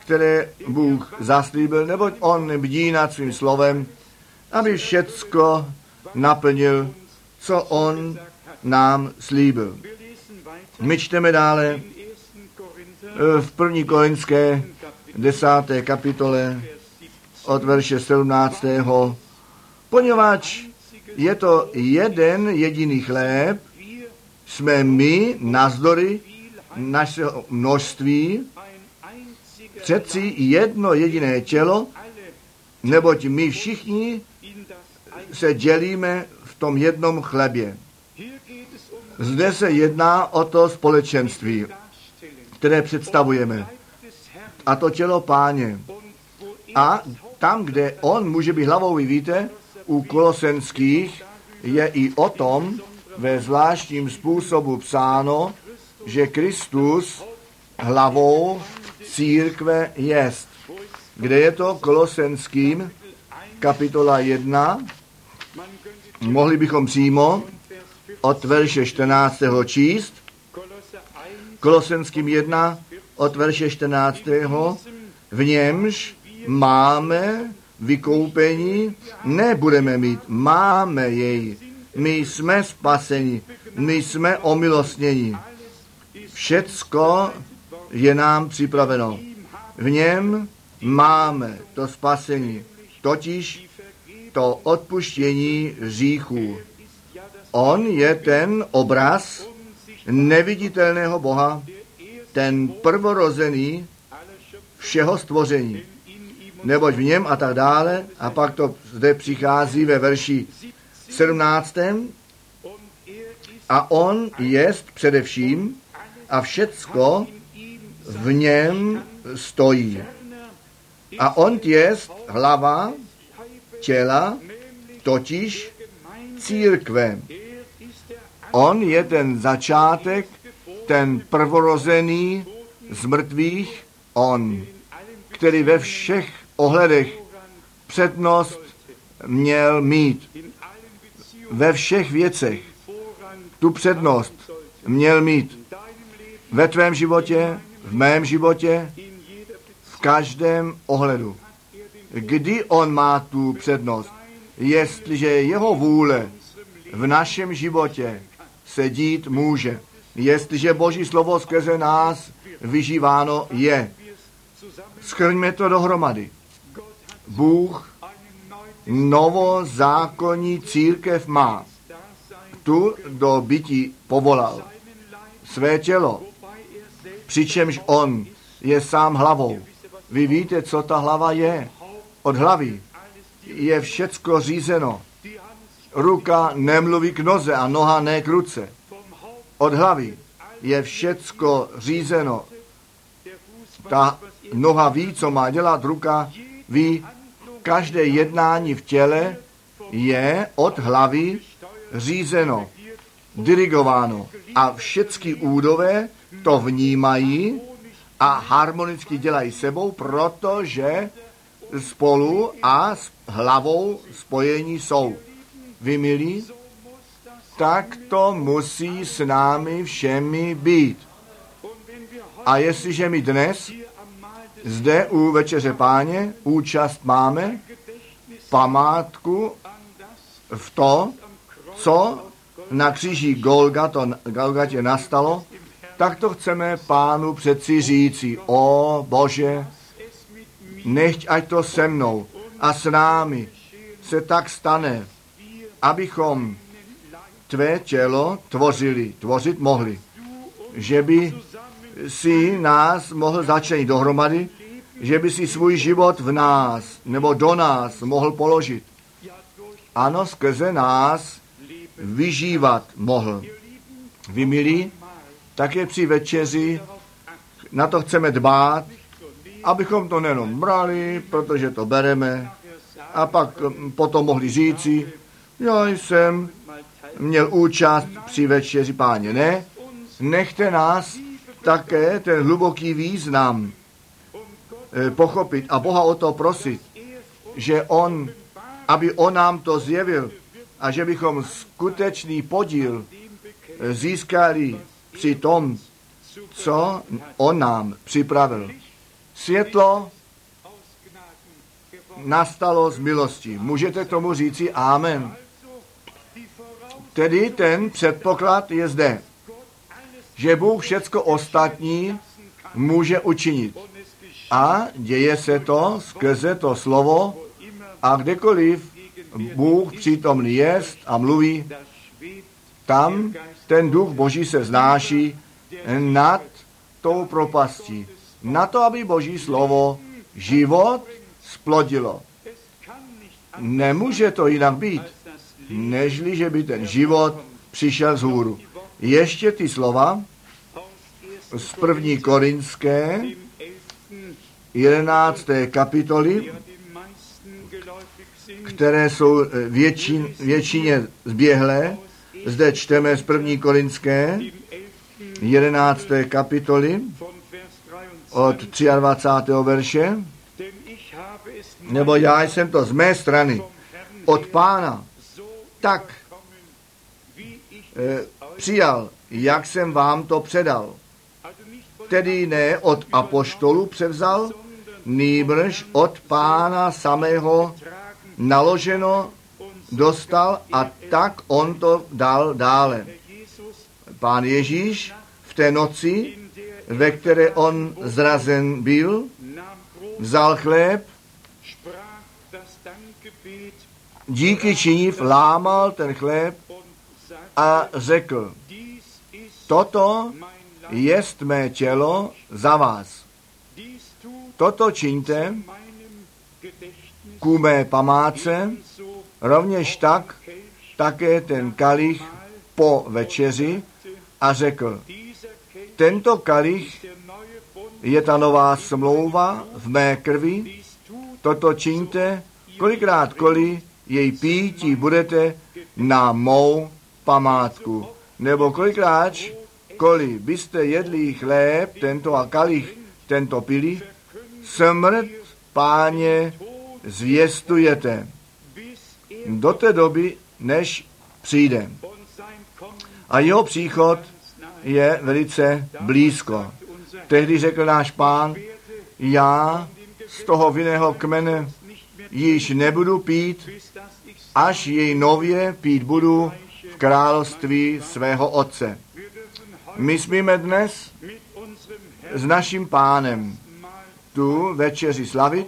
které Bůh zaslíbil, neboť on bdí nad svým slovem, aby všecko naplnil, co on nám slíbil. My čteme dále v 1. Korinské 10. kapitole od verše 17. Poněvadž je to jeden jediný chléb, jsme my navzdory našeho množství přeci jedno jediné tělo, neboť my všichni se dělíme v tom jednom chlebě. Zde se jedná o to společenství, které představujeme. A to tělo Páně. A tam, kde on může být hlavou, vy víte, u Kolosenských je i o tom ve zvláštním způsobu psáno, že Kristus hlavou církve jest. Kde je to? Kolosenským, kapitola 1. Mohli bychom přímo od verše 14. číst. Kolosenským 1 od verše 14. V němž máme vykoupení, nebudeme mít, máme jej. My jsme spaseni, my jsme omilostněni. Všecko je nám připraveno. V něm máme to spasení, totiž to odpuštění hříchů. On je ten obraz neviditelného Boha, ten prvorozený všeho stvoření. Neboť v něm a tak dále, a pak to zde přichází ve verši 17. A on jest především a všecko v něm stojí. A on jest hlava těla, totiž církve. On je ten začátek, ten prvorozený z mrtvých, on, který ve všech ohledech přednost měl mít. Ve všech věcech tu přednost měl mít. Ve tvém životě, v mém životě, v každém ohledu. Kdy on má tu přednost? Jestliže jeho vůle v našem životě se dít může. Jestliže Boží slovo skrze nás vyžíváno je. Shrňme to dohromady. Bůh novozákonní církev má. Tu do bytí povolal své tělo, přičemž on je sám hlavou. Vy víte, co ta hlava je? Od hlavy je všecko řízeno. Ruka nemluví k noze a noha ne k ruce. Od hlavy je všecko řízeno. Ta noha ví, co má dělat, ruka ví, každé jednání v těle je od hlavy řízeno, dirigováno. A všechny údové to vnímají a harmonicky dělají sebou, protože spolu a s hlavou spojení jsou. Vy milí, tak to musí s námi všemi být. A jestliže my dnes zde u Večeře Páně účast máme, památku v to, co na kříži Golgatě nastalo, tak to chceme Pánu přeci říci. O Bože, nechť ať to se mnou a s námi se tak stane, abychom tvé tělo tvořit mohli. Že by si nás mohl začlenit dohromady, že by si svůj život v nás nebo do nás mohl položit. Ano, skrze nás vyžívat mohl. Vy milí, také při večeři na to chceme dbát, abychom to nejenom brali, protože to bereme, a pak potom mohli říci, já jsem měl účast při večeři Páně. Ne, nechte nás také ten hluboký význam pochopit a Boha o to prosit, že aby on nám to zjevil a že bychom skutečný podíl získali při tom, co on nám připravil. Světlo nastalo z milosti. Můžete tomu říci amen. Tedy ten předpoklad je zde, že Bůh všecko ostatní může učinit. A děje se to skrze to slovo a kdekoliv Bůh přítomný jest a mluví, tam ten duch Boží se vznáší nad tou propastí. Na to, aby Boží slovo život splodilo. Nemůže to jinak být, nežli, že by ten život přišel vzhůru. Ještě ty slova z 1. Korinské 11. kapitoly, které jsou většině zběhlé. Zde čteme z 1. Korinské 11. kapitoly od 23. verše. Nebo já jsem to z mé strany od Pána tak přijal, jak jsem vám to předal. Tedy ne od apoštolů převzal, nýbrž od Pána samého naloženo dostal a tak on to dal dále. Pán Ježíš v té noci, ve které on zrazen byl, vzal chléb, díky činiv lámal ten chléb a řekl, toto jest mé tělo za vás. Toto čiňte ku mé památce, rovněž tak také ten kalich po večeři a řekl, tento kalich je ta nová smlouva v mé krvi, toto čiňte, kolikrát jej pítí budete na mou památku. Nebo koli byste jedli chléb, tento a kalich, tento pili, smrt Páně zvěstujete do té doby, než přijde. A jeho příchod je velice blízko. Tehdy řekl náš Pán, já z toho vinného kmene již nebudu pít, až jej nově pít budu v království svého Otce. My smíme dnes s naším Pánem tu večeři slavit.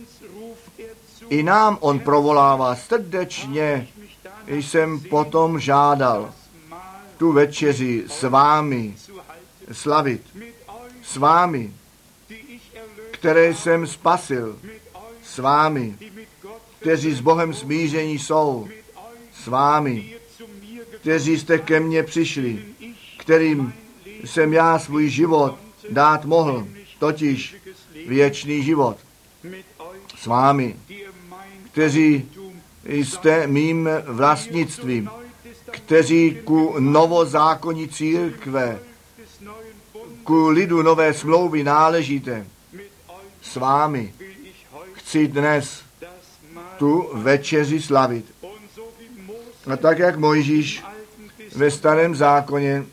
I nám on provolává srdečně, jsem potom žádal tu večeři s vámi slavit. S vámi, které jsem spasil. S vámi, kteří s Bohem smíření jsou. S vámi, kteří jste ke mně přišli, kterým jsem já svůj život dát mohl, totiž věčný život. S vámi, kteří jste mým vlastnictvím, kteří ku novozákonní církve, ku lidu nové smlouvy náležíte. S vámi chci dnes tu večeři slavit. A tak, jak Mojžíš ve starém zákoně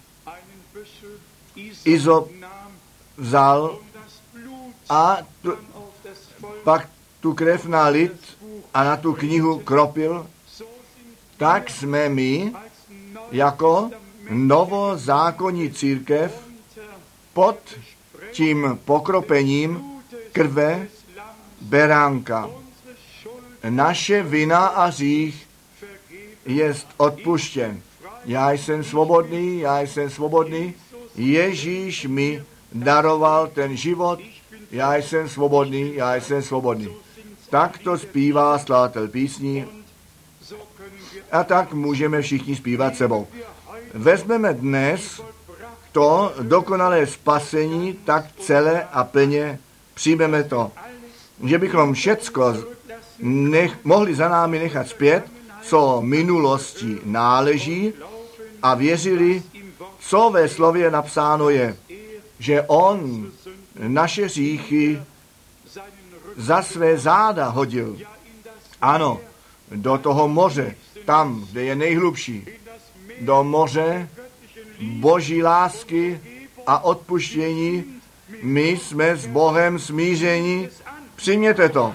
izop vzal a pak tu krev na lid a na tu knihu kropil, tak jsme my jako novozákonní církev pod tím pokropením krve beránka. Naše vina a hřích jest odpuštěn. Já jsem svobodný, Ježíš mi daroval ten život, já jsem svobodný. Tak to zpívá skladatel písní a tak můžeme všichni zpívat sebou. Vezmeme dnes to dokonalé spasení, tak celé a plně přijmeme to, že bychom všecko mohli za námi nechat zpět, co minulosti náleží a věřili, co ve slově napsáno je, že on naše hříchy za své záda hodil. Ano, do toho moře, tam, kde je nejhlubší, do moře Boží lásky a odpuštění my jsme s Bohem smíření, přijměte to.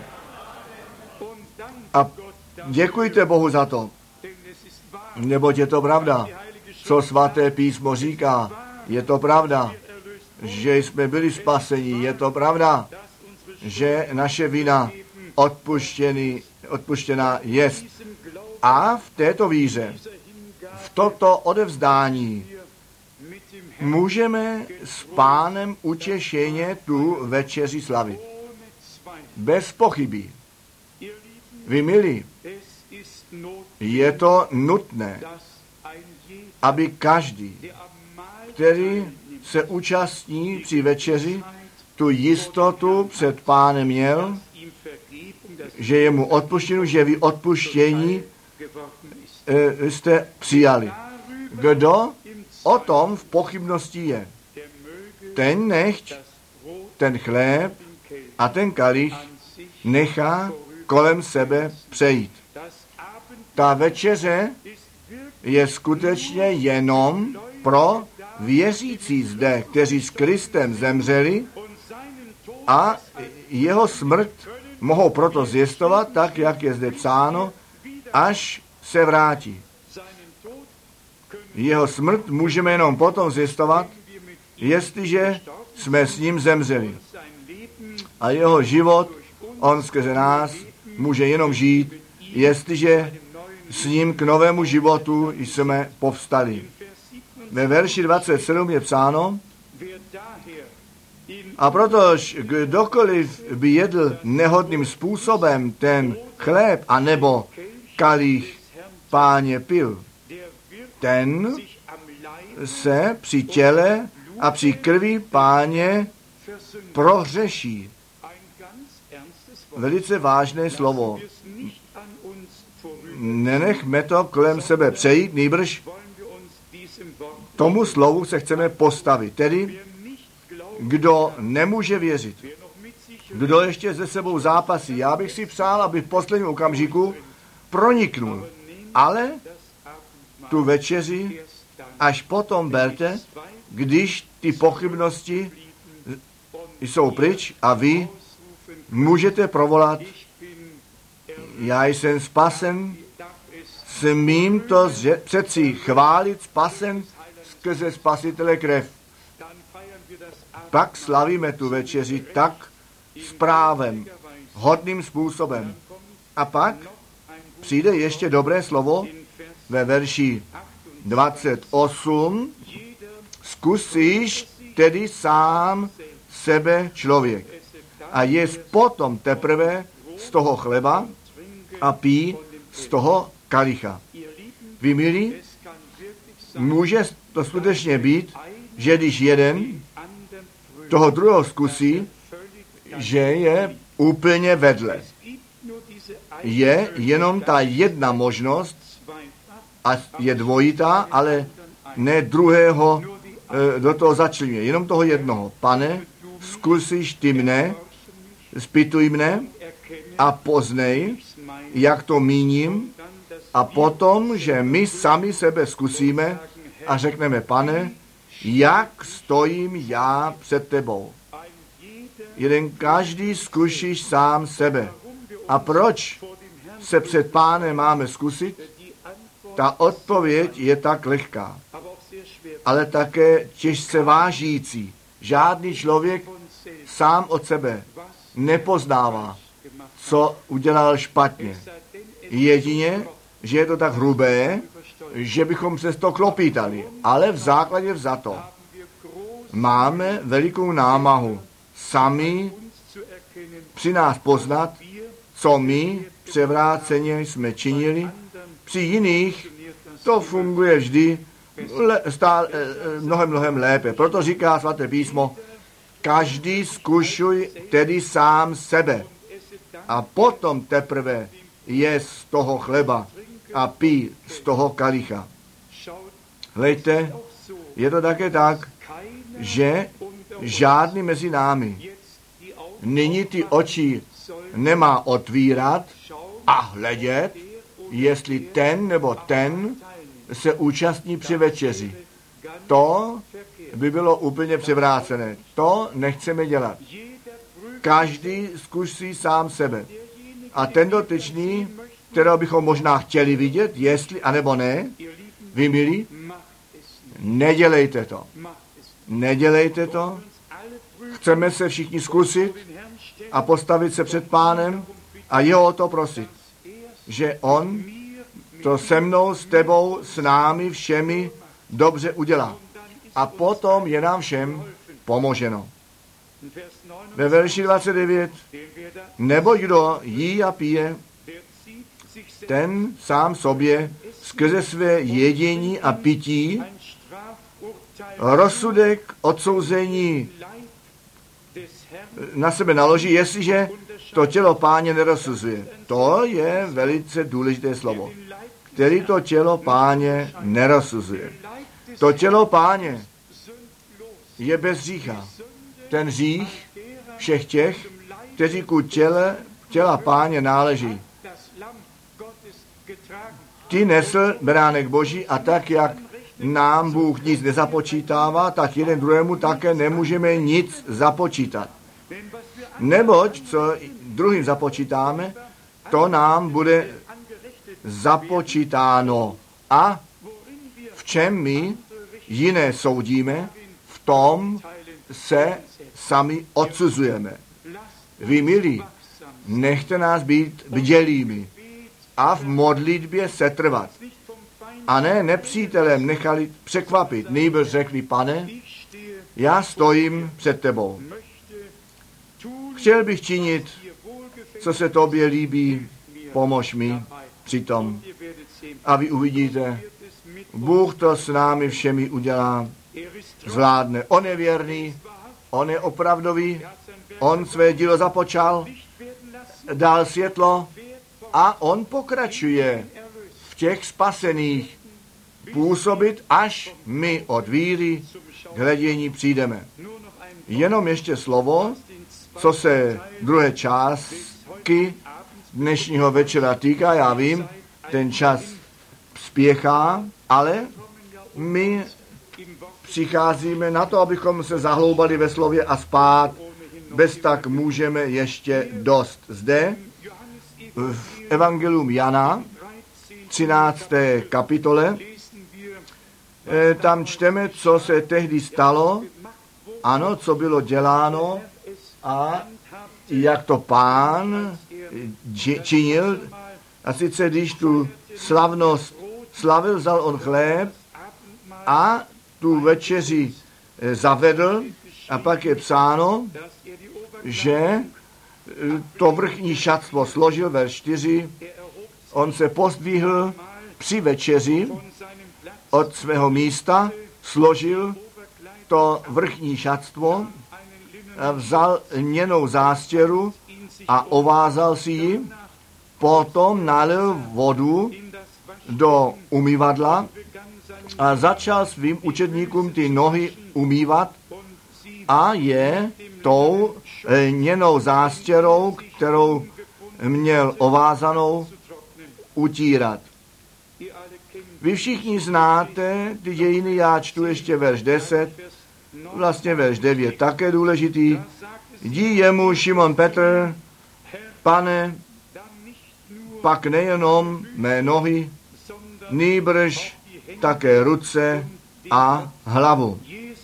A děkujte Bohu za to, neboť je to pravda, co svaté písmo říká. Je to pravda, že jsme byli spaseni. Je to pravda, že naše vina odpuštěná jest. A v této víře, v toto odevzdání, můžeme s Pánem utěšeně tu večeři slavit. Bez pochyby. Vy milí, je to nutné, aby každý, který se účastní při večeři, tu jistotu před Pánem měl, že je mu odpuštěno, že vy odpuštění jste přijali. Kdo o tom v pochybnosti je, ten nechť ten chléb a ten kalich nechá kolem sebe přejít. Ta večeře je skutečně jenom pro věřící zde, kteří s Kristem zemřeli a jeho smrt mohou proto zjistovat, tak jak je zde psáno, až se vrátí. Jeho smrt můžeme jenom potom zjistovat, jestliže jsme s ním zemřeli. A jeho život, on skrze nás může jenom žít, jestliže s ním k novému životu jsme povstali. Ve verši 27 je psáno, a protože kdokoliv by jedl nehodným způsobem ten chléb anebo kalich Páně pil, ten se při těle a při krvi Páně prohřeší. Velice vážné slovo. Nenechme to kolem sebe přejít, nýbrž tomu slovu se chceme postavit. Tedy, kdo nemůže věřit, kdo ještě ze sebou zápasí. Já bych si přál, aby v posledním okamžiku proniknul. Ale tu večeři až potom berte, když ty pochybnosti jsou pryč a vy můžete provolat, já jsem spasen, smím to přeci chválit, spasen skrze Spasitele krev. Pak slavíme tu večeři tak správem, hodným způsobem. A pak přijde ještě dobré slovo ve verši 28. Zkusíš tedy sám sebe člověk a jest potom teprve z toho chleba a pí z toho kalicha. Vy milí, může to skutečně být, že když jeden toho druhého zkusí, že je úplně vedle. Je jenom ta jedna možnost a je dvojitá, ale ne druhého do toho začlenuje. Jenom toho jednoho. Pane, zkusíš ty mne, zpytuj mne a poznej, jak to míním, a potom, že my sami sebe zkusíme a řekneme, Pane, jak stojím já před tebou. Jeden každý zkusíš sám sebe. A proč se před Pánem máme zkusit? Ta odpověď je tak lehká, ale také těžce vážící. Žádný člověk sám od sebe nepoznává, co udělal špatně. Jedině, že je to tak hrubé, že bychom se to klopítali. Ale v základě vzato máme velikou námahu sami při nás poznat, co my převráceně jsme činili. Při jiných to funguje vždy mnohem lépe. Proto říká svaté písmo, každý zkušuj tedy sám sebe a potom teprve je z toho chleba a pí z toho kalicha. Hlejte, je to také tak, že žádný mezi námi nyní ty oči nemá otvírat a hledět, jestli ten nebo ten se účastní při večeři. To by bylo úplně převrácené. To nechceme dělat. Každý zkusí sám sebe. A ten dotyčný, kterého bychom možná chtěli vidět, jestli, anebo ne, vy milí, nedělejte to. Nedělejte to. Chceme se všichni zkusit a postavit se před Pánem a jeho o to prosit, že on to se mnou, s tebou, s námi všemi dobře udělá. A potom je nám všem pomoženo. Ve verši 29, nebo kdo jí a pije, ten sám sobě skrze své jedění a pití rozsudek odsouzení na sebe naloží, jestliže to tělo Páně nerozsuzuje. To je velice důležité slovo, který to tělo Páně nerozsuzuje. To tělo Páně je bez hřícha. Ten hřích všech těch, kteří ku těla Páně náleží. Ty nesl beránek Boží a tak, jak nám Bůh nic nezapočítává, tak jeden druhému také nemůžeme nic započítat. Neboť, co druhým započítáme, to nám bude započítáno. A v čem my jiné soudíme, v tom se sami odsuzujeme. Vy, milí, nechte nás být bdělými a v modlitbě setrvat. A ne nepřítelem nechali překvapit. Nýbrž řekli, Pane, já stojím před tebou. Chtěl bych činit, co se tobě líbí, pomož mi přitom. A vy uvidíte, Bůh to s námi všemi udělá, zvládne. On je věrný, on je opravdový, on své dílo započal, dal světlo a on pokračuje v těch spasených působit, až my od víry k hledění přijdeme. Jenom ještě slovo, co se druhé částky dnešního večera týká. Já vím, ten čas spěchá, ale my přicházíme na to, abychom se zahloubali ve slově a spát. Bez tak můžeme ještě dost. Zde v Evangelium Jana, 13. kapitole, tam čteme, co se tehdy stalo, ano, co bylo děláno a jak to Pán činil. A sice, když tu slavnost slavil, vzal on chléb a tu večeři zavedl a pak je psáno, že to vrchní šatstvo složil, verš 4, on se pozdvihl při večeři od svého místa, složil to vrchní šatstvo, vzal lněnou zástěru a ovázal si ji, potom nalil vodu do umyvadla a začal svým učedníkům ty nohy umývat a je tou lněnou zástěrou, kterou měl ovázanou, utírat. Vy všichni znáte ty dějiny, já čtu ještě verš 10, vlastně verš 9, také důležitý. Dí jemu Šimon Petr, Pane, pak nejenom mé nohy, nýbrž také ruce a hlavu.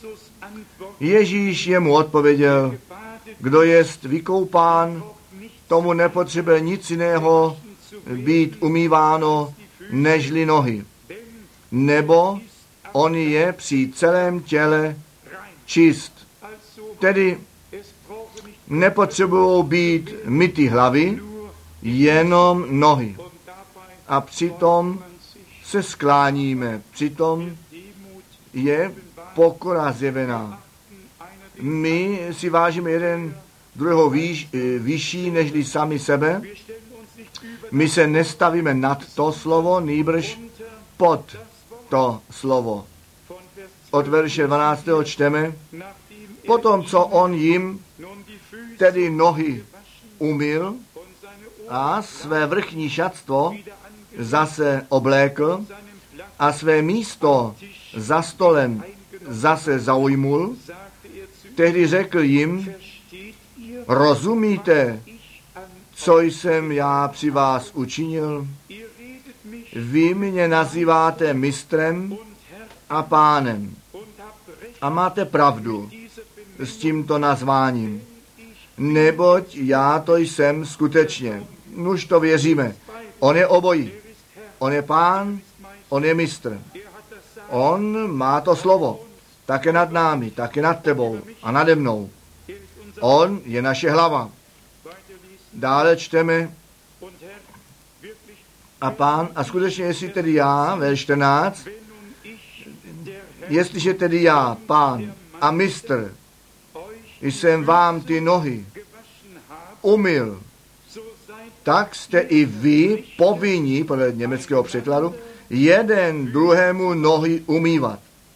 Ježíš jemu odpověděl, kdo jest vykoupán, tomu nepotřebuje nic jiného být umýváno, nežli nohy. Nebo on je při celém těle čist. Tedy nepotřebují být myty hlavy, jenom nohy. A přitom se skláníme, přitom je pokora zjevená. My si vážíme jeden druhého vyšší nežli sami sebe. My se nestavíme nad to slovo, nýbrž pod to slovo. Od verše 12. čteme, potom, co on jim tedy nohy umyl a své vrchní šatstvo zase oblékl a své místo za stolem zase zaujmul, tehdy řekl jim, rozumíte, co jsem já při vás učinil? Vy mě nazýváte mistrem a pánem. A máte pravdu s tímto nazváním. Neboť já to jsem skutečně. Nuž to věříme. On je obojí. On je pán, on je mistr. On má to slovo. Také nad námi, také nad tebou a nade mnou. On je naše hlava. Dále čteme a pán, a skutečně jestli tedy já, ve 14, jestliže tedy já, pán a mistr, jsem vám ty nohy umyl, tak jste i vy povinni, podle německého překladu, jeden druhému nohy umývat.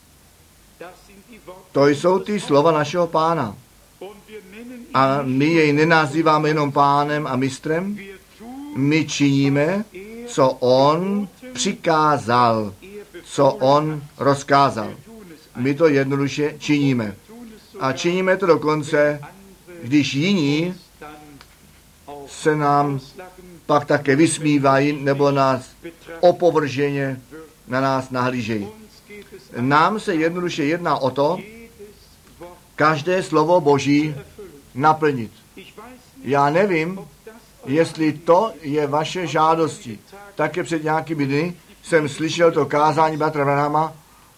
To jsou ty slova našeho pána. A my jej nenazýváme jenom pánem a mistrem, my činíme, co on přikázal, co on rozkázal. My to jednoduše činíme. A činíme to dokonce, když jiní se nám pak také vysmívají nebo nás opovrženě na nás nahlížejí. Nám se jednoduše jedná o to, každé slovo Boží naplnit. Já nevím, jestli to je vaše žádosti. Také před nějakými dny jsem slyšel to kázání bratra Branhama,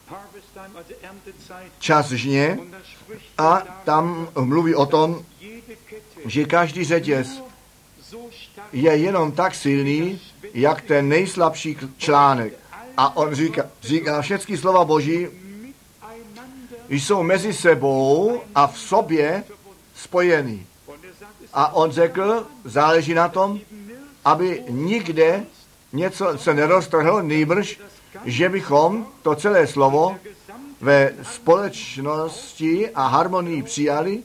čas žně, a tam mluví o tom, že každý řetěz je jenom tak silný, jak ten nejslabší článek. A on říká všechny slova Boží jsou mezi sebou a v sobě spojený. A on řekl, záleží na tom, aby nikde něco se neroztrhlo, nýbrž, že bychom to celé slovo ve společnosti a harmonii přijali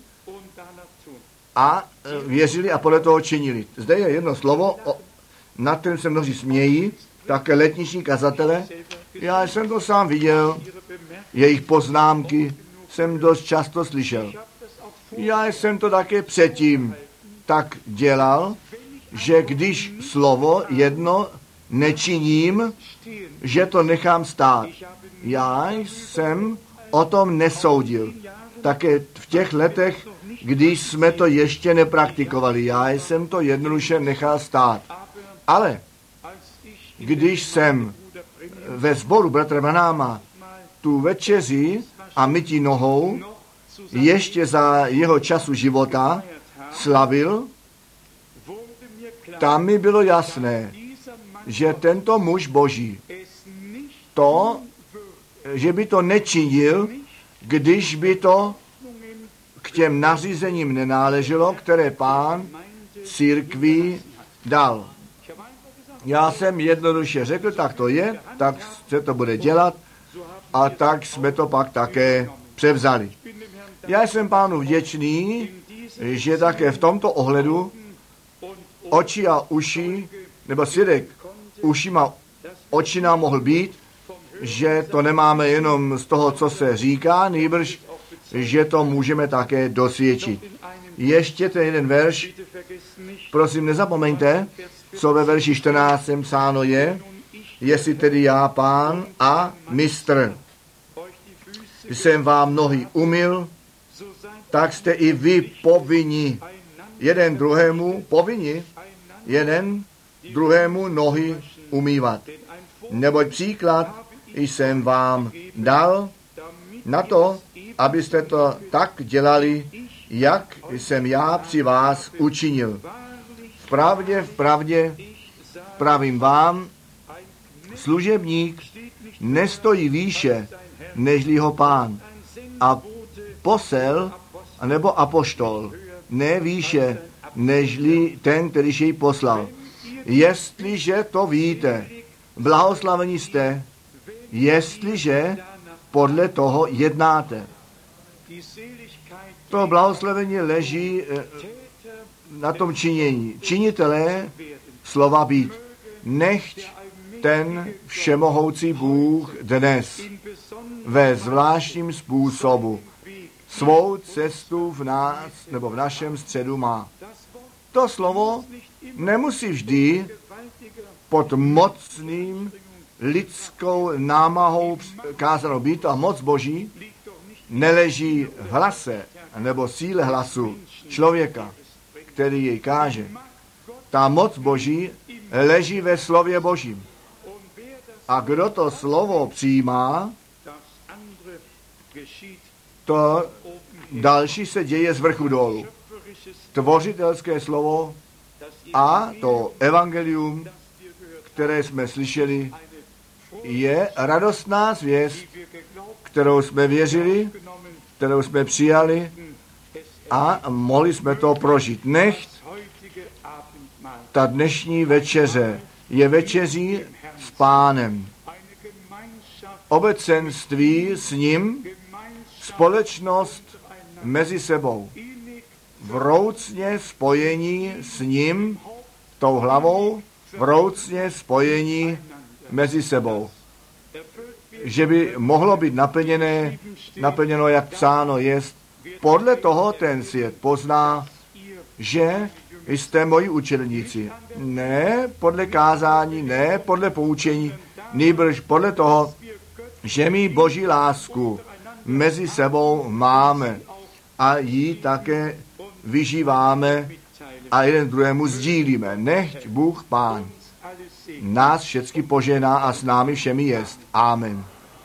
a věřili a podle toho činili. Zde je jedno slovo, nad kterým se mnozí smějí, také letniční kazatele. Já jsem to sám viděl, jejich poznámky jsem dost často slyšel. Já jsem to také předtím tak dělal, že když slovo jedno nečiním, že to nechám stát. Já jsem o tom nesoudil. Také v těch letech, když jsme to ještě nepraktikovali. Já jsem to jednoduše nechal stát. Ale když jsem ve sboru bratra Branhama tu večeři a mytí nohou ještě za jeho času života slavil, tam mi bylo jasné, že tento muž Boží to, že by to nečinil, když by to k těm nařízením nenáleželo, které pán církvi dal. Já jsem jednoduše řekl, tak to je, tak se to bude dělat a tak jsme to pak také převzali. Já jsem pánu vděčný, že také v tomto ohledu oči a uši, nebo svědek ušima očina mohl být, že to nemáme jenom z toho, co se říká, nýbrž, že to můžeme také dosvědčit. Ještě ten jeden verš, prosím, nezapomeňte, co ve verši 14 psáno je, jestli tedy já, pán a mistr, jsem vám nohy umyl, tak jste i vy povinni, jeden druhému nohy umývat. Neboť příklad jsem vám dal na to, abyste to tak dělali, jak jsem já při vás učinil. V pravdě pravím vám, služebník nestojí výše, nežli ho pán. A posel nebo apoštol ne výše, nežli ten, který jej poslal. Jestliže to víte, blahoslavení jste, jestliže podle toho jednáte. To blahoslavení leží na tom činění. Činitelé slova být. Nechť ten všemohoucí Bůh dnes ve zvláštním způsobu svou cestu v nás nebo v našem středu má. To slovo nemusí vždy pod mocným lidskou námahou kázáno být a moc Boží neleží v hlase nebo síle hlasu člověka, který jej káže. Ta moc Boží leží ve slově Božím. A kdo to slovo přijímá, to další se děje z vrchu dolů. Tvořitelské slovo a to evangelium, které jsme slyšeli, je radostná zvěst, kterou jsme věřili, kterou jsme přijali a mohli jsme to prožít. Nechť ta dnešní večeře je večeří s Pánem. Obecenství s ním, společnost mezi sebou. Vroucně spojení s ním, tou hlavou, vroucně spojení mezi sebou. Že by mohlo být naplněno, jak psáno jest. Podle toho ten svět pozná, že jste moji učedníci. Ne podle kázání, ne podle poučení, nýbrž podle toho, že my Boží lásku mezi sebou máme a ji také vyžíváme a jeden druhému sdílíme. Nechť Bůh Pán nás všechny požená a s námi všemi jest. Amen.